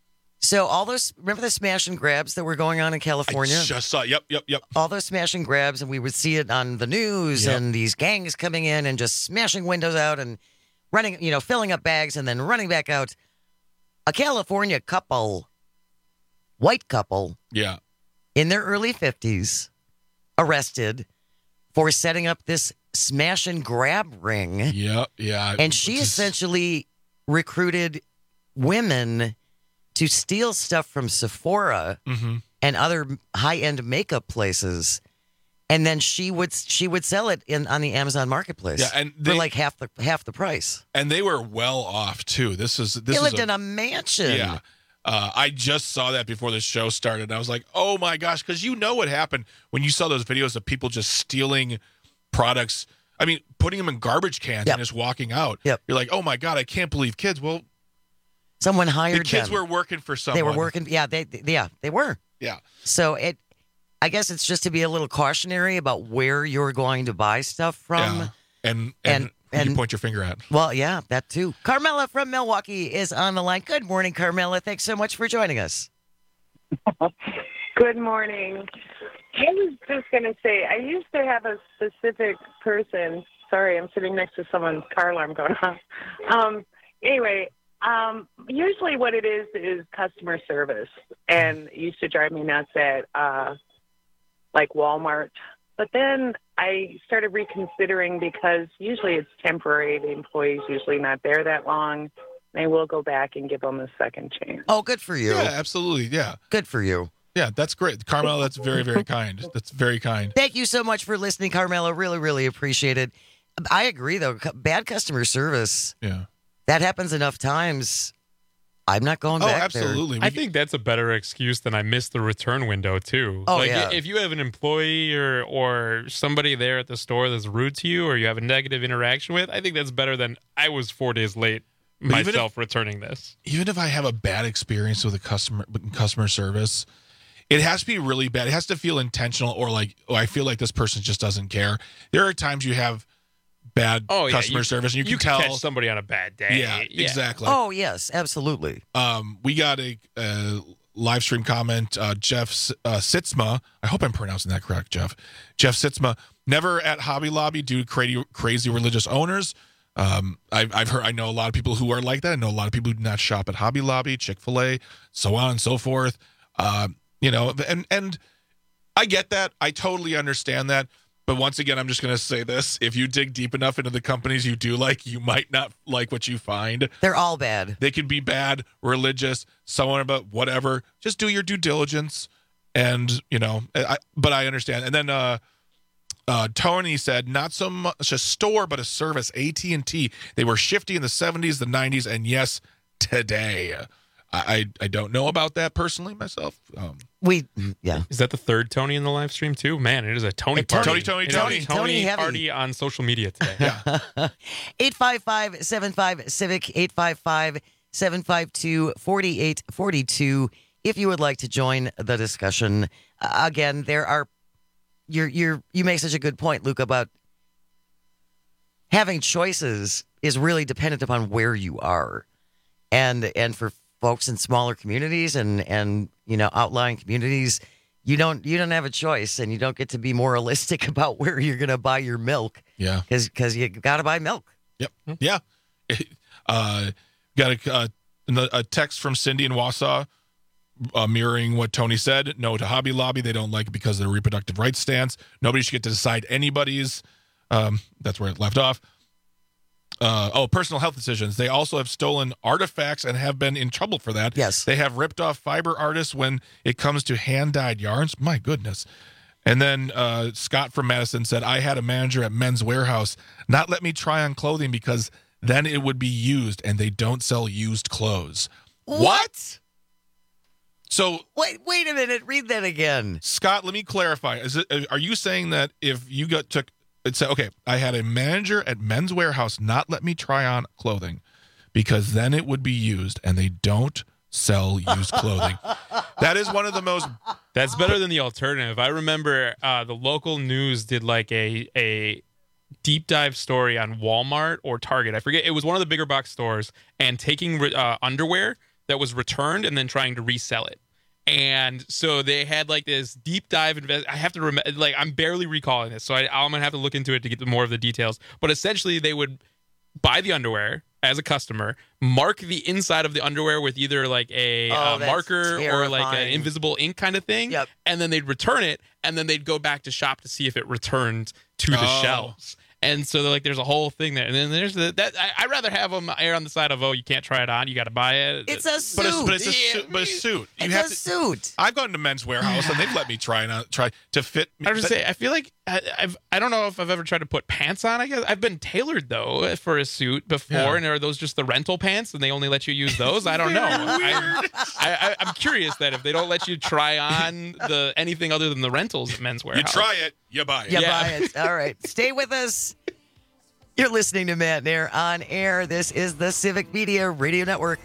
So all those remember the smash and grabs that were going on in California. I just saw. Yep, yep, yep. All those smash and grabs, and we would see it on the news, Yep. and these gangs coming in and just smashing windows out and running, you know, filling up bags and then running back out. A California couple, white couple, Yeah. in their early fifties, arrested for setting up this smash and grab ring. Yeah, yeah. And she Just- essentially recruited women to steal stuff from Sephora Mhm. and other high-end makeup places, and then she would she would sell it in on the Amazon Marketplace. Yeah, and for they- like half the half the price. And they were well off too. This is this They is lived a, in a mansion. Yeah. Uh, I just saw that before the show started. I was like, oh my gosh, because you know what happened when you saw those videos of people just stealing products. I mean, putting them in garbage cans Yep. and just walking out. Yep. You're like, oh my God, I can't believe kids. Well, Someone hired the kids them. were working for someone. They were working. Yeah, they, they yeah they were. Yeah. So it, I guess it's just to be a little cautionary about where you're going to buy stuff from. Yeah. And, and, And- who you and- point your finger at. Well, yeah, that too. Carmela from Milwaukee is on the line. Good morning, Carmela. Thanks so much for joining us. Good morning. I was just going to say, I used to have a specific person Sorry, I'm sitting next to someone's car alarm going off. Um, anyway, um, usually what it is is customer service, and it used to drive me nuts at uh, like Walmart. But then I started reconsidering because usually it's temporary. The employee's usually not there that long. They will go back and give them a second chance. Oh, good for you. Yeah, absolutely. Yeah. Good for you. Yeah, that's great. Carmela, that's very, very kind. That's very kind. Thank you so much for listening, Carmela. Really, really appreciate it. I agree, though. Bad customer service. Yeah. That happens enough times. I'm not going Oh, back absolutely. there. I think that's a better excuse than I missed the return window too. Oh, like yeah. if you have an employee or or somebody there at the store that's rude to you or you have a negative interaction with, I think that's better than I was four days late But even myself if- returning this. Even if I have a bad experience with a customer with customer service, it has to be really bad. It has to feel intentional or like, oh, I feel like this person just doesn't care. There are times you have bad Oh, yeah, customer you- service and you, you can can tell catch somebody on a bad day. Yeah, Yeah. exactly. Oh, yes, absolutely. Um, we got a, a live stream comment. Uh, Jeff uh, Sitzma, I hope I'm pronouncing that correct, Jeff. Jeff Sitzma, never at Hobby Lobby due to crazy, crazy religious owners. Um, I've, I've heard, I know a lot of people who are like that. I know a lot of people who do not shop at Hobby Lobby, Chick-fil-A, so on and so forth. Um, you know, and, and I get that. I totally understand that. But once again, I'm just going to say this. If you dig deep enough into the companies you do like, you might not like what you find. They're all bad. They could be bad, religious, someone about whatever. Just do your due diligence. And, you know, I, but I understand. And then uh, uh, Tony said, not so much a store, but a service, A T and T. They were shifty in the seventies, the nineties, and yes, today. I, I, I don't know about that personally myself. Um, We, yeah. Is that the third Tony in the live stream too? Man, it is a Tony Hey, Tony. party. Tony, It is Tony, a Tony. Tony heavy. party on social media today. eight five five, seven five, Civic, eight five five, seven five two, four eight four two. If you would like to join the discussion. Uh, again, there are, you're, you're, you make such a good point, Luke, about having choices is really dependent upon where you are. And, and for folks in smaller communities and, and, you know, outlying communities, you don't, you don't have a choice and you don't get to be moralistic about where you're going to buy your milk. Yeah. Cause, cause you got to buy milk. Yep. Yeah. Uh, got a, uh, a text from Cindy in Wausau uh, mirroring what Tony said. No to Hobby Lobby. They don't like it because of the reproductive rights stance. Nobody should get to decide anybody's. Um, that's where it left off. Uh, oh, personal health decisions. They also have stolen artifacts and have been in trouble for that. Yes. They have ripped off fiber artists when it comes to hand-dyed yarns. My goodness. And then uh, Scott from Madison said, I had a manager at Men's Warehouse not let me try on clothing because then it would be used, and they don't sell used clothes. What? So Wait, wait a minute. Read that again. Scott, let me clarify. Is it, are you saying that if you got took, it's okay, I had a manager at Men's Warehouse not let me try on clothing because then it would be used, and they don't sell used clothing. That is one of the most. That's better than the alternative. I remember uh, the local news did like a a deep dive story on Walmart or Target. I forget. It was one of the bigger box stores and taking uh, underwear that was returned and then trying to resell it. And so they had like this deep dive invest. I have to remember, like I'm barely recalling this, so I, I'm gonna have to look into it to get more of the details. But essentially, they would buy the underwear as a customer, mark the inside of the underwear with either like a Oh, uh, that's marker or like an terrifying. invisible ink kind of thing, Yep. and then they'd return it, and then they'd go back to shop to see if it returned to the Oh. shelves. And so like there's a whole thing there, and then there's the that I, I'd rather have them err on the side of oh you can't try it on, you got to buy it. It's a But it's, suit. but it's a suit. But a suit. You It's have a to, suit. I've gone to Men's Warehouse and they've let me try and uh, try to fit. Me. I was just but- say I feel like I, I've I don't know if I've ever tried to put pants on. I guess I've been tailored though for a suit before, Yeah. and are those just the rental pants and they only let you use those? I don't know. I, I, I, I'm curious that if they don't let you try on the anything other than the rentals at Men's you Warehouse. try it, you buy it. You Yeah. buy it. All right. Stay with us. You're listening to Matt Nair on air. This is the Civic Media Radio Network.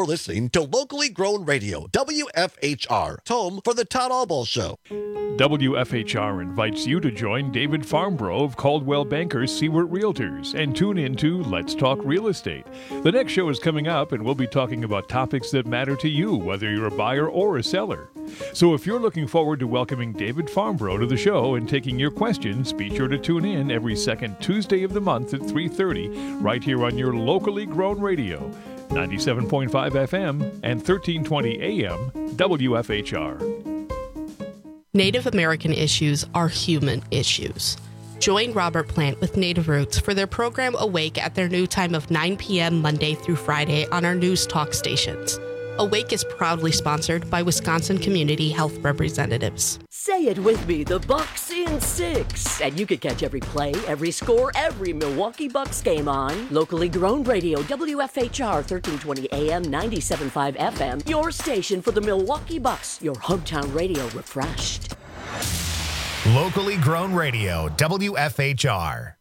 You're listening to locally grown radio, W F H R, home for the Todd Albaugh Show. W F H R invites you to join David Farmbrough of Caldwell Bankers Seward Realtors and tune into Let's Talk Real Estate. The next show is coming up, and we'll be talking about topics that matter to you, whether you're a buyer or a seller. So if you're looking forward to welcoming David Farmbrough to the show and taking your questions, be sure to tune in every second Tuesday of the month at three thirty, right here on your locally grown radio, ninety-seven point five F M and thirteen twenty A M, W F H R. Native American issues are human issues. Join Robert Plant with Native Roots for their program Awake at their new time of nine p.m. Monday through Friday on our news talk stations. Awake is proudly sponsored by Wisconsin Community Health Representatives. Say it with me, the Bucks in six. And you can catch every play, every score, every Milwaukee Bucks game on locally grown radio, W F H R, thirteen twenty A M, ninety-seven point five F M. Your station for the Milwaukee Bucks, your hometown radio refreshed. Locally grown radio, W F H R.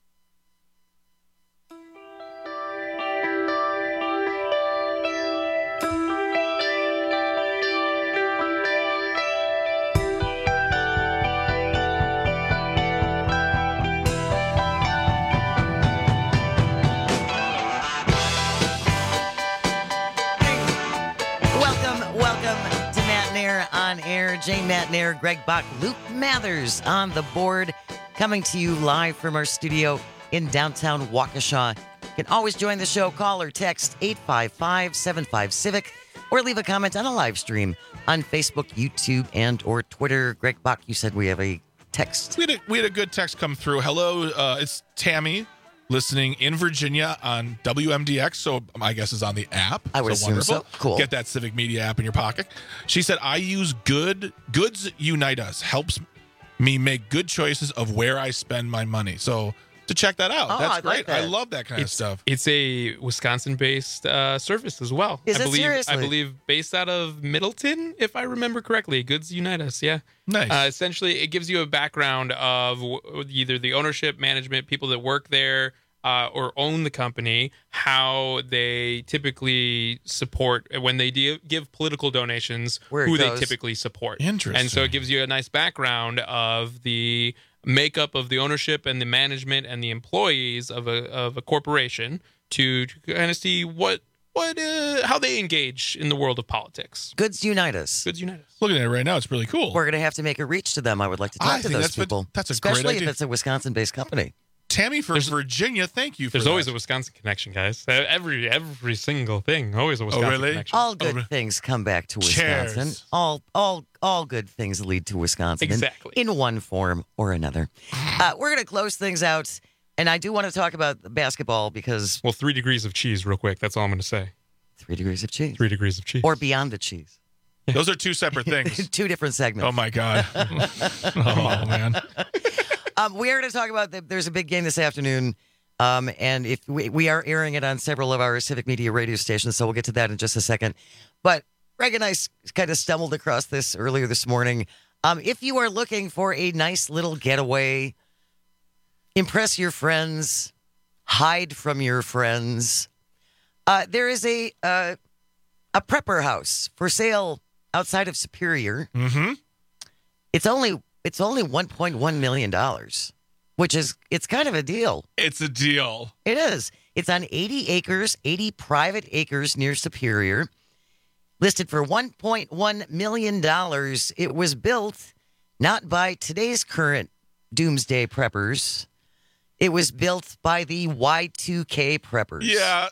Jane Matnair, Greg Bach, Luke Mathers on the board, coming to you live from our studio in downtown Waukesha. You can always join the show. Call or text eight five five, seven five, Civic, or leave a comment on a live stream on Facebook, YouTube, and or Twitter. Greg Bach, you said we have a text. We had a, we had a good text come through. Hello, uh, it's Tammy, listening in Virginia on W M D X, so I guess is on the app. I would so assume wonderful. so. Cool. Get that Civic Media app in your pocket. She said, I use good Goods Unite Us. Helps me make good choices of where I spend my money. So to check that out. Oh, That's I great. like that. I love that kind it's, of stuff. It's a Wisconsin-based uh, service as well. Is I it believe, seriously? I believe based out of Middleton, if I remember correctly. Goods Unite Us, yeah. Nice. Uh, essentially, it gives you a background of w- either the ownership, management, people that work there, Uh, or own the company, how they typically support when they de- give political donations, Where it who they goes. typically support. Interesting. And so it gives you a nice background of the makeup of the ownership and the management and the employees of a of a corporation to, to kind of see what what uh, how they engage in the world of politics. Goods Unite Us. Goods Unite Us. Looking at it right now, it's really cool. We're going to have to make a reach to them. I would like to talk I to think those that's been- people. that's a great especially idea. if it's a Wisconsin-based company. Tammy from Virginia, thank you for There's that. always a Wisconsin connection, guys. Uh, Every every single thing, always a Wisconsin really? connection. All good things come back to Wisconsin. Cheers. All all all good things lead to Wisconsin. in- Exactly. In, one form or another. Uh, we're going to close things out, and I do want to talk about basketball because Well, three degrees of cheese, real quick. That's all I'm going to say. three degrees of cheese. Three degrees of cheese. Or beyond the cheese. Those are two separate things. Two different segments. Oh, my God. Oh, man. Um, we are going to talk about the, there's a big game this afternoon, um, and if we, we are airing it on several of our Civic Media radio stations, so we'll get to that in just a second. But Greg and I s- kind of stumbled across this earlier this morning. Um, if you are looking for a nice little getaway, impress your friends, hide from your friends, uh, there is a uh, a prepper house for sale outside of Superior. Mm-hmm. It's only it's only one point one million dollars, which is it's kind of a deal. It's a deal. It is. It's on eighty acres, eighty private acres near Superior, listed for one point one million dollars. It was built not by today's current doomsday preppers. It was built by the Y two K preppers. Yeah.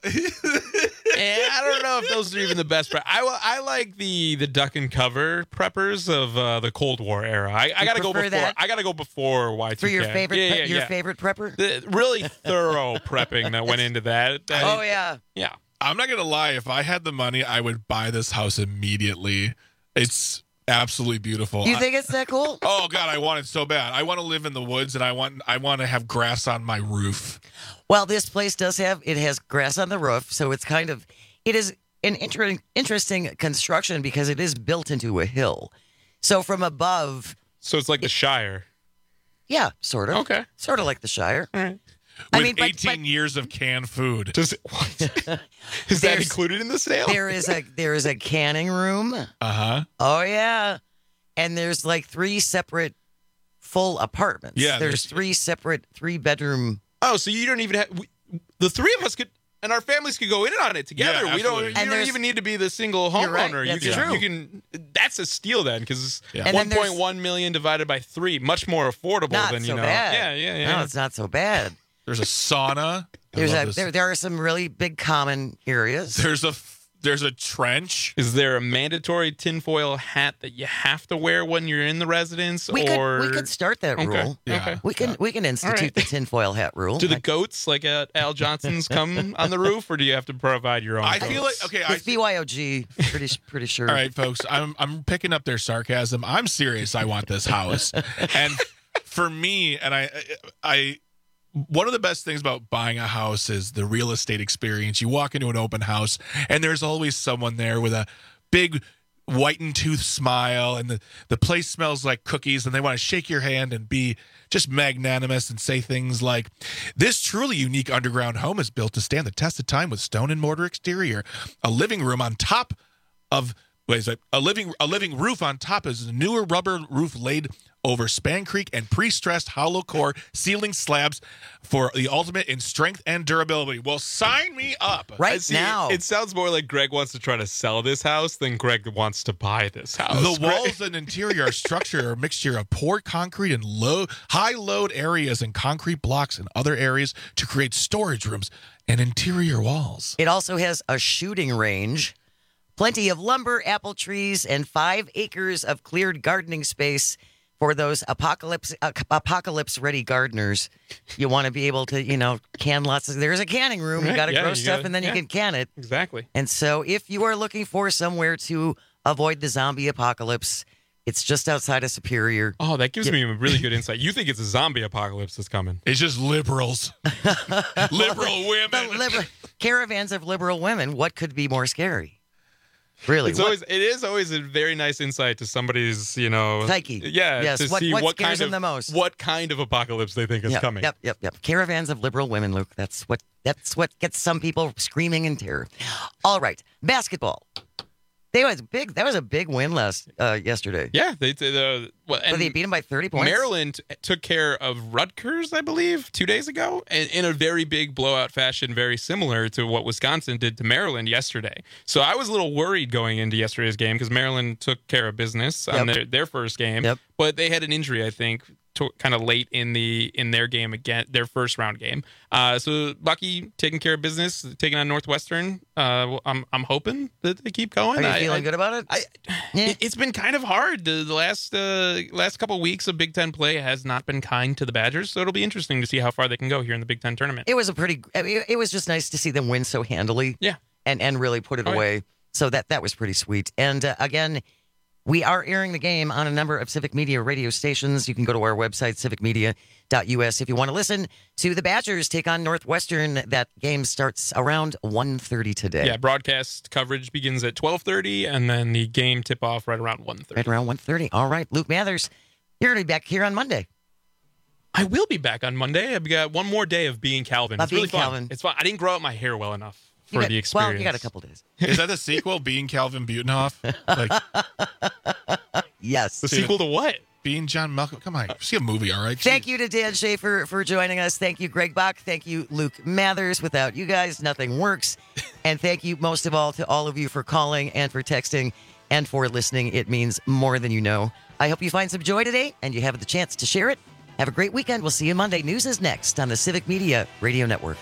And I don't know if those are even the best. Prep. I, I like the the duck and cover preppers of uh, the Cold War era. I, I You got to go prefer before. that? I got to go before Y two K. For your favorite, yeah, pre- yeah, your yeah. favorite prepper? The really thorough prepping that went into that. That- Oh yeah. yeah. I'm not going to lie. If I had the money, I would buy this house immediately. It's absolutely beautiful. You I- think it's that cool? Oh God, I want it so bad. I want to live in the woods, and I want I want to have grass on my roof. Well, this place does have it has grass on the roof, so it's kind of it is an inter- interesting construction because it is built into a hill. So from above, So it's like the Shire. yeah, sort of. Okay. Sort of like the Shire. with mean, but- eighteen years of canned food. Does it, what? Is that included in the sale? There is a there is a canning room. Uh huh. Oh yeah, and there's like three separate full apartments. Yeah, there's there's- three separate three bedroom. Oh, so you don't even have we, the three of us could, and our families could go in on it together. Yeah, we don't. absolutely. You And don't there's- even need to be the single You're right, homeowner. that's you can. true. You can. That's a steal then, because Yeah. And then one there's- point one million divided by three, much more affordable Not than you so know. bad. Yeah, yeah, yeah. No, it's not so bad. There's a sauna. I There's love a this. there there are some really big common areas. There's a f- there's a trench. Is there a mandatory tinfoil hat that you have to wear when you're in the residence? We or could we could start that Okay, rule. Yeah. okay. We can we can institute All right. the tinfoil hat rule. Do the I- goats like at Al Johnson's come on the roof, or do you have to provide your own? I goats? feel like okay. I, With B Y O G, pretty pretty sure. all right, folks. I'm I'm picking up their sarcasm. I'm serious. I want this house, and for me, and I I. One of the best things about buying a house is the real estate experience. You walk into an open house, and there's always someone there with a big whitened tooth smile, and the, the place smells like cookies, and they want to shake your hand and be just magnanimous and say things like, "This truly unique underground home is built to stand the test of time with stone and mortar exterior, a living room on top of wait, is it a living a living roof on top is a newer rubber roof laid over Span Creek and pre-stressed hollow core ceiling slabs for the ultimate in strength and durability." Well, sign me up. I Right see, now. It sounds more like Greg wants to try to sell this house than Greg wants to buy this house. The Greg- walls and interior are structured are a mixture of poured concrete and low, high load areas and concrete blocks and other areas to create storage rooms and interior walls. It also has a shooting range, plenty of lumber, apple trees, and five acres of cleared gardening space for those apocalypse uh, apocalypse ready gardeners. You want to be able to, you know, can lots of. There's a canning room. You Right, got to yeah, grow you stuff, gotta- and then yeah. you can can it. Exactly. And so, if you are looking for somewhere to avoid the zombie apocalypse, it's just outside of Superior. Oh, that gives Yeah. me a really good insight. You think it's a zombie apocalypse that's coming? It's just liberals, liberal women. The liber- caravans of liberal women. What could be more scary? Really? It's What- always it is always a very nice insight to somebody's, you know, Psyche. Yeah, Yes, to what- see what what scares kind them of the most. what kind of apocalypse they think is yep, coming. Yep, yep, yep. Caravans of liberal women, Luke. That's what that's what gets some people screaming in terror. All right, basketball. They was big. That was a big win last uh, yesterday. Yeah, they did. Uh, well, But and they beat them by thirty points. Maryland took care of Rutgers, I believe, two days ago, and in a very big blowout fashion, very similar to what Wisconsin did to Maryland yesterday. So I was a little worried going into yesterday's game because Maryland took care of business on Yep. their, their first game, Yep. but they had an injury, I think, to, kind of late in the in their game again, their first round game. Uh, so Bucky taking care of business, taking on Northwestern. Uh, I'm I'm hoping that they keep going. Are you I- feeling I- good about it? I, it, it's been kind of hard. The, the last uh, last couple of weeks of Big Ten play has not been kind to the Badgers, so it'll be interesting to see how far they can go here in the Big Ten tournament. It was a pretty. I mean, it was just nice to see them win so handily. Yeah, and and really put it Oh, yeah. away. So that that was pretty sweet. And uh, again, we are airing the game on a number of Civic Media radio stations. You can go to our website, civic media dot u s, if you want to listen to the Badgers take on Northwestern. That game starts around one thirty today. Yeah, broadcast coverage begins at twelve thirty, and then the game tip off right around one thirty. Right around one thirty. All right, Luke Mathers, you're going to be back here on Monday. I will be back on Monday. I've got one more day of being Calvin. Of It's really being fun. Calvin. It's fun. I didn't grow out my hair well enough You for got- the experience. Well, you got a couple days. Is that the sequel, Being Calvin Butenhoff? Like, Yes. The sequel to what? Being John Malcolm. Come on, see a movie, all right? Thank you to Dan Schaefer for joining us. Thank you, Greg Bach. Thank you, Luke Mathers. Without you guys, nothing works. And thank you most of all to all of you for calling and for texting and for listening. It means more than you know. I hope you find some joy today and you have the chance to share it. Have a great weekend. We'll see you Monday. News is next on the Civic Media Radio Network.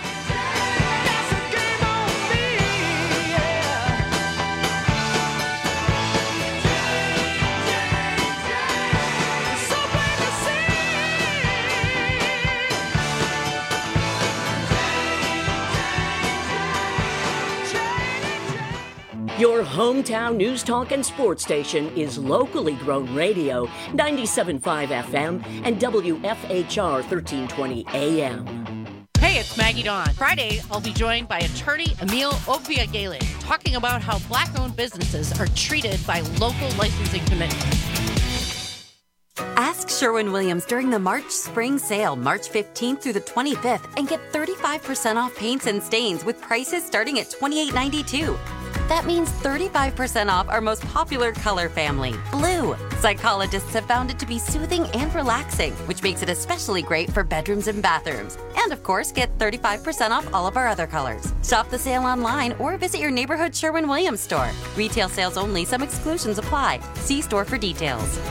Your hometown news talk and sports station is locally grown radio, ninety-seven point five F M and W F H R thirteen twenty A M. Hey, it's Maggie Dawn. Friday, I'll be joined by attorney Emil Obiagele talking about how black-owned businesses are treated by local licensing committees. Ask Sherwin-Williams during the March Spring Sale, March fifteenth through the twenty-fifth, and get thirty-five percent off paints and stains with prices starting at twenty-eight ninety-two. That means thirty-five percent off our most popular color family, blue. Psychologists have found it to be soothing and relaxing, which makes it especially great for bedrooms and bathrooms. And of course, get thirty-five percent off all of our other colors. Shop the sale online or visit your neighborhood Sherwin-Williams store. Retail sales only, some exclusions apply. See store for details.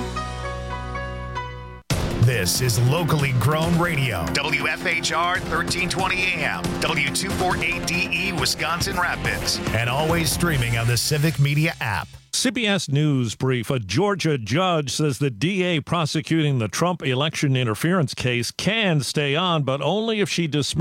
This is locally grown radio. W F H R thirteen twenty A M, W two forty-eight D E, Wisconsin Rapids. And always streaming on the Civic Media app. C B S News brief. A Georgia judge says the D A prosecuting the Trump election interference case can stay on, but only if she dismisses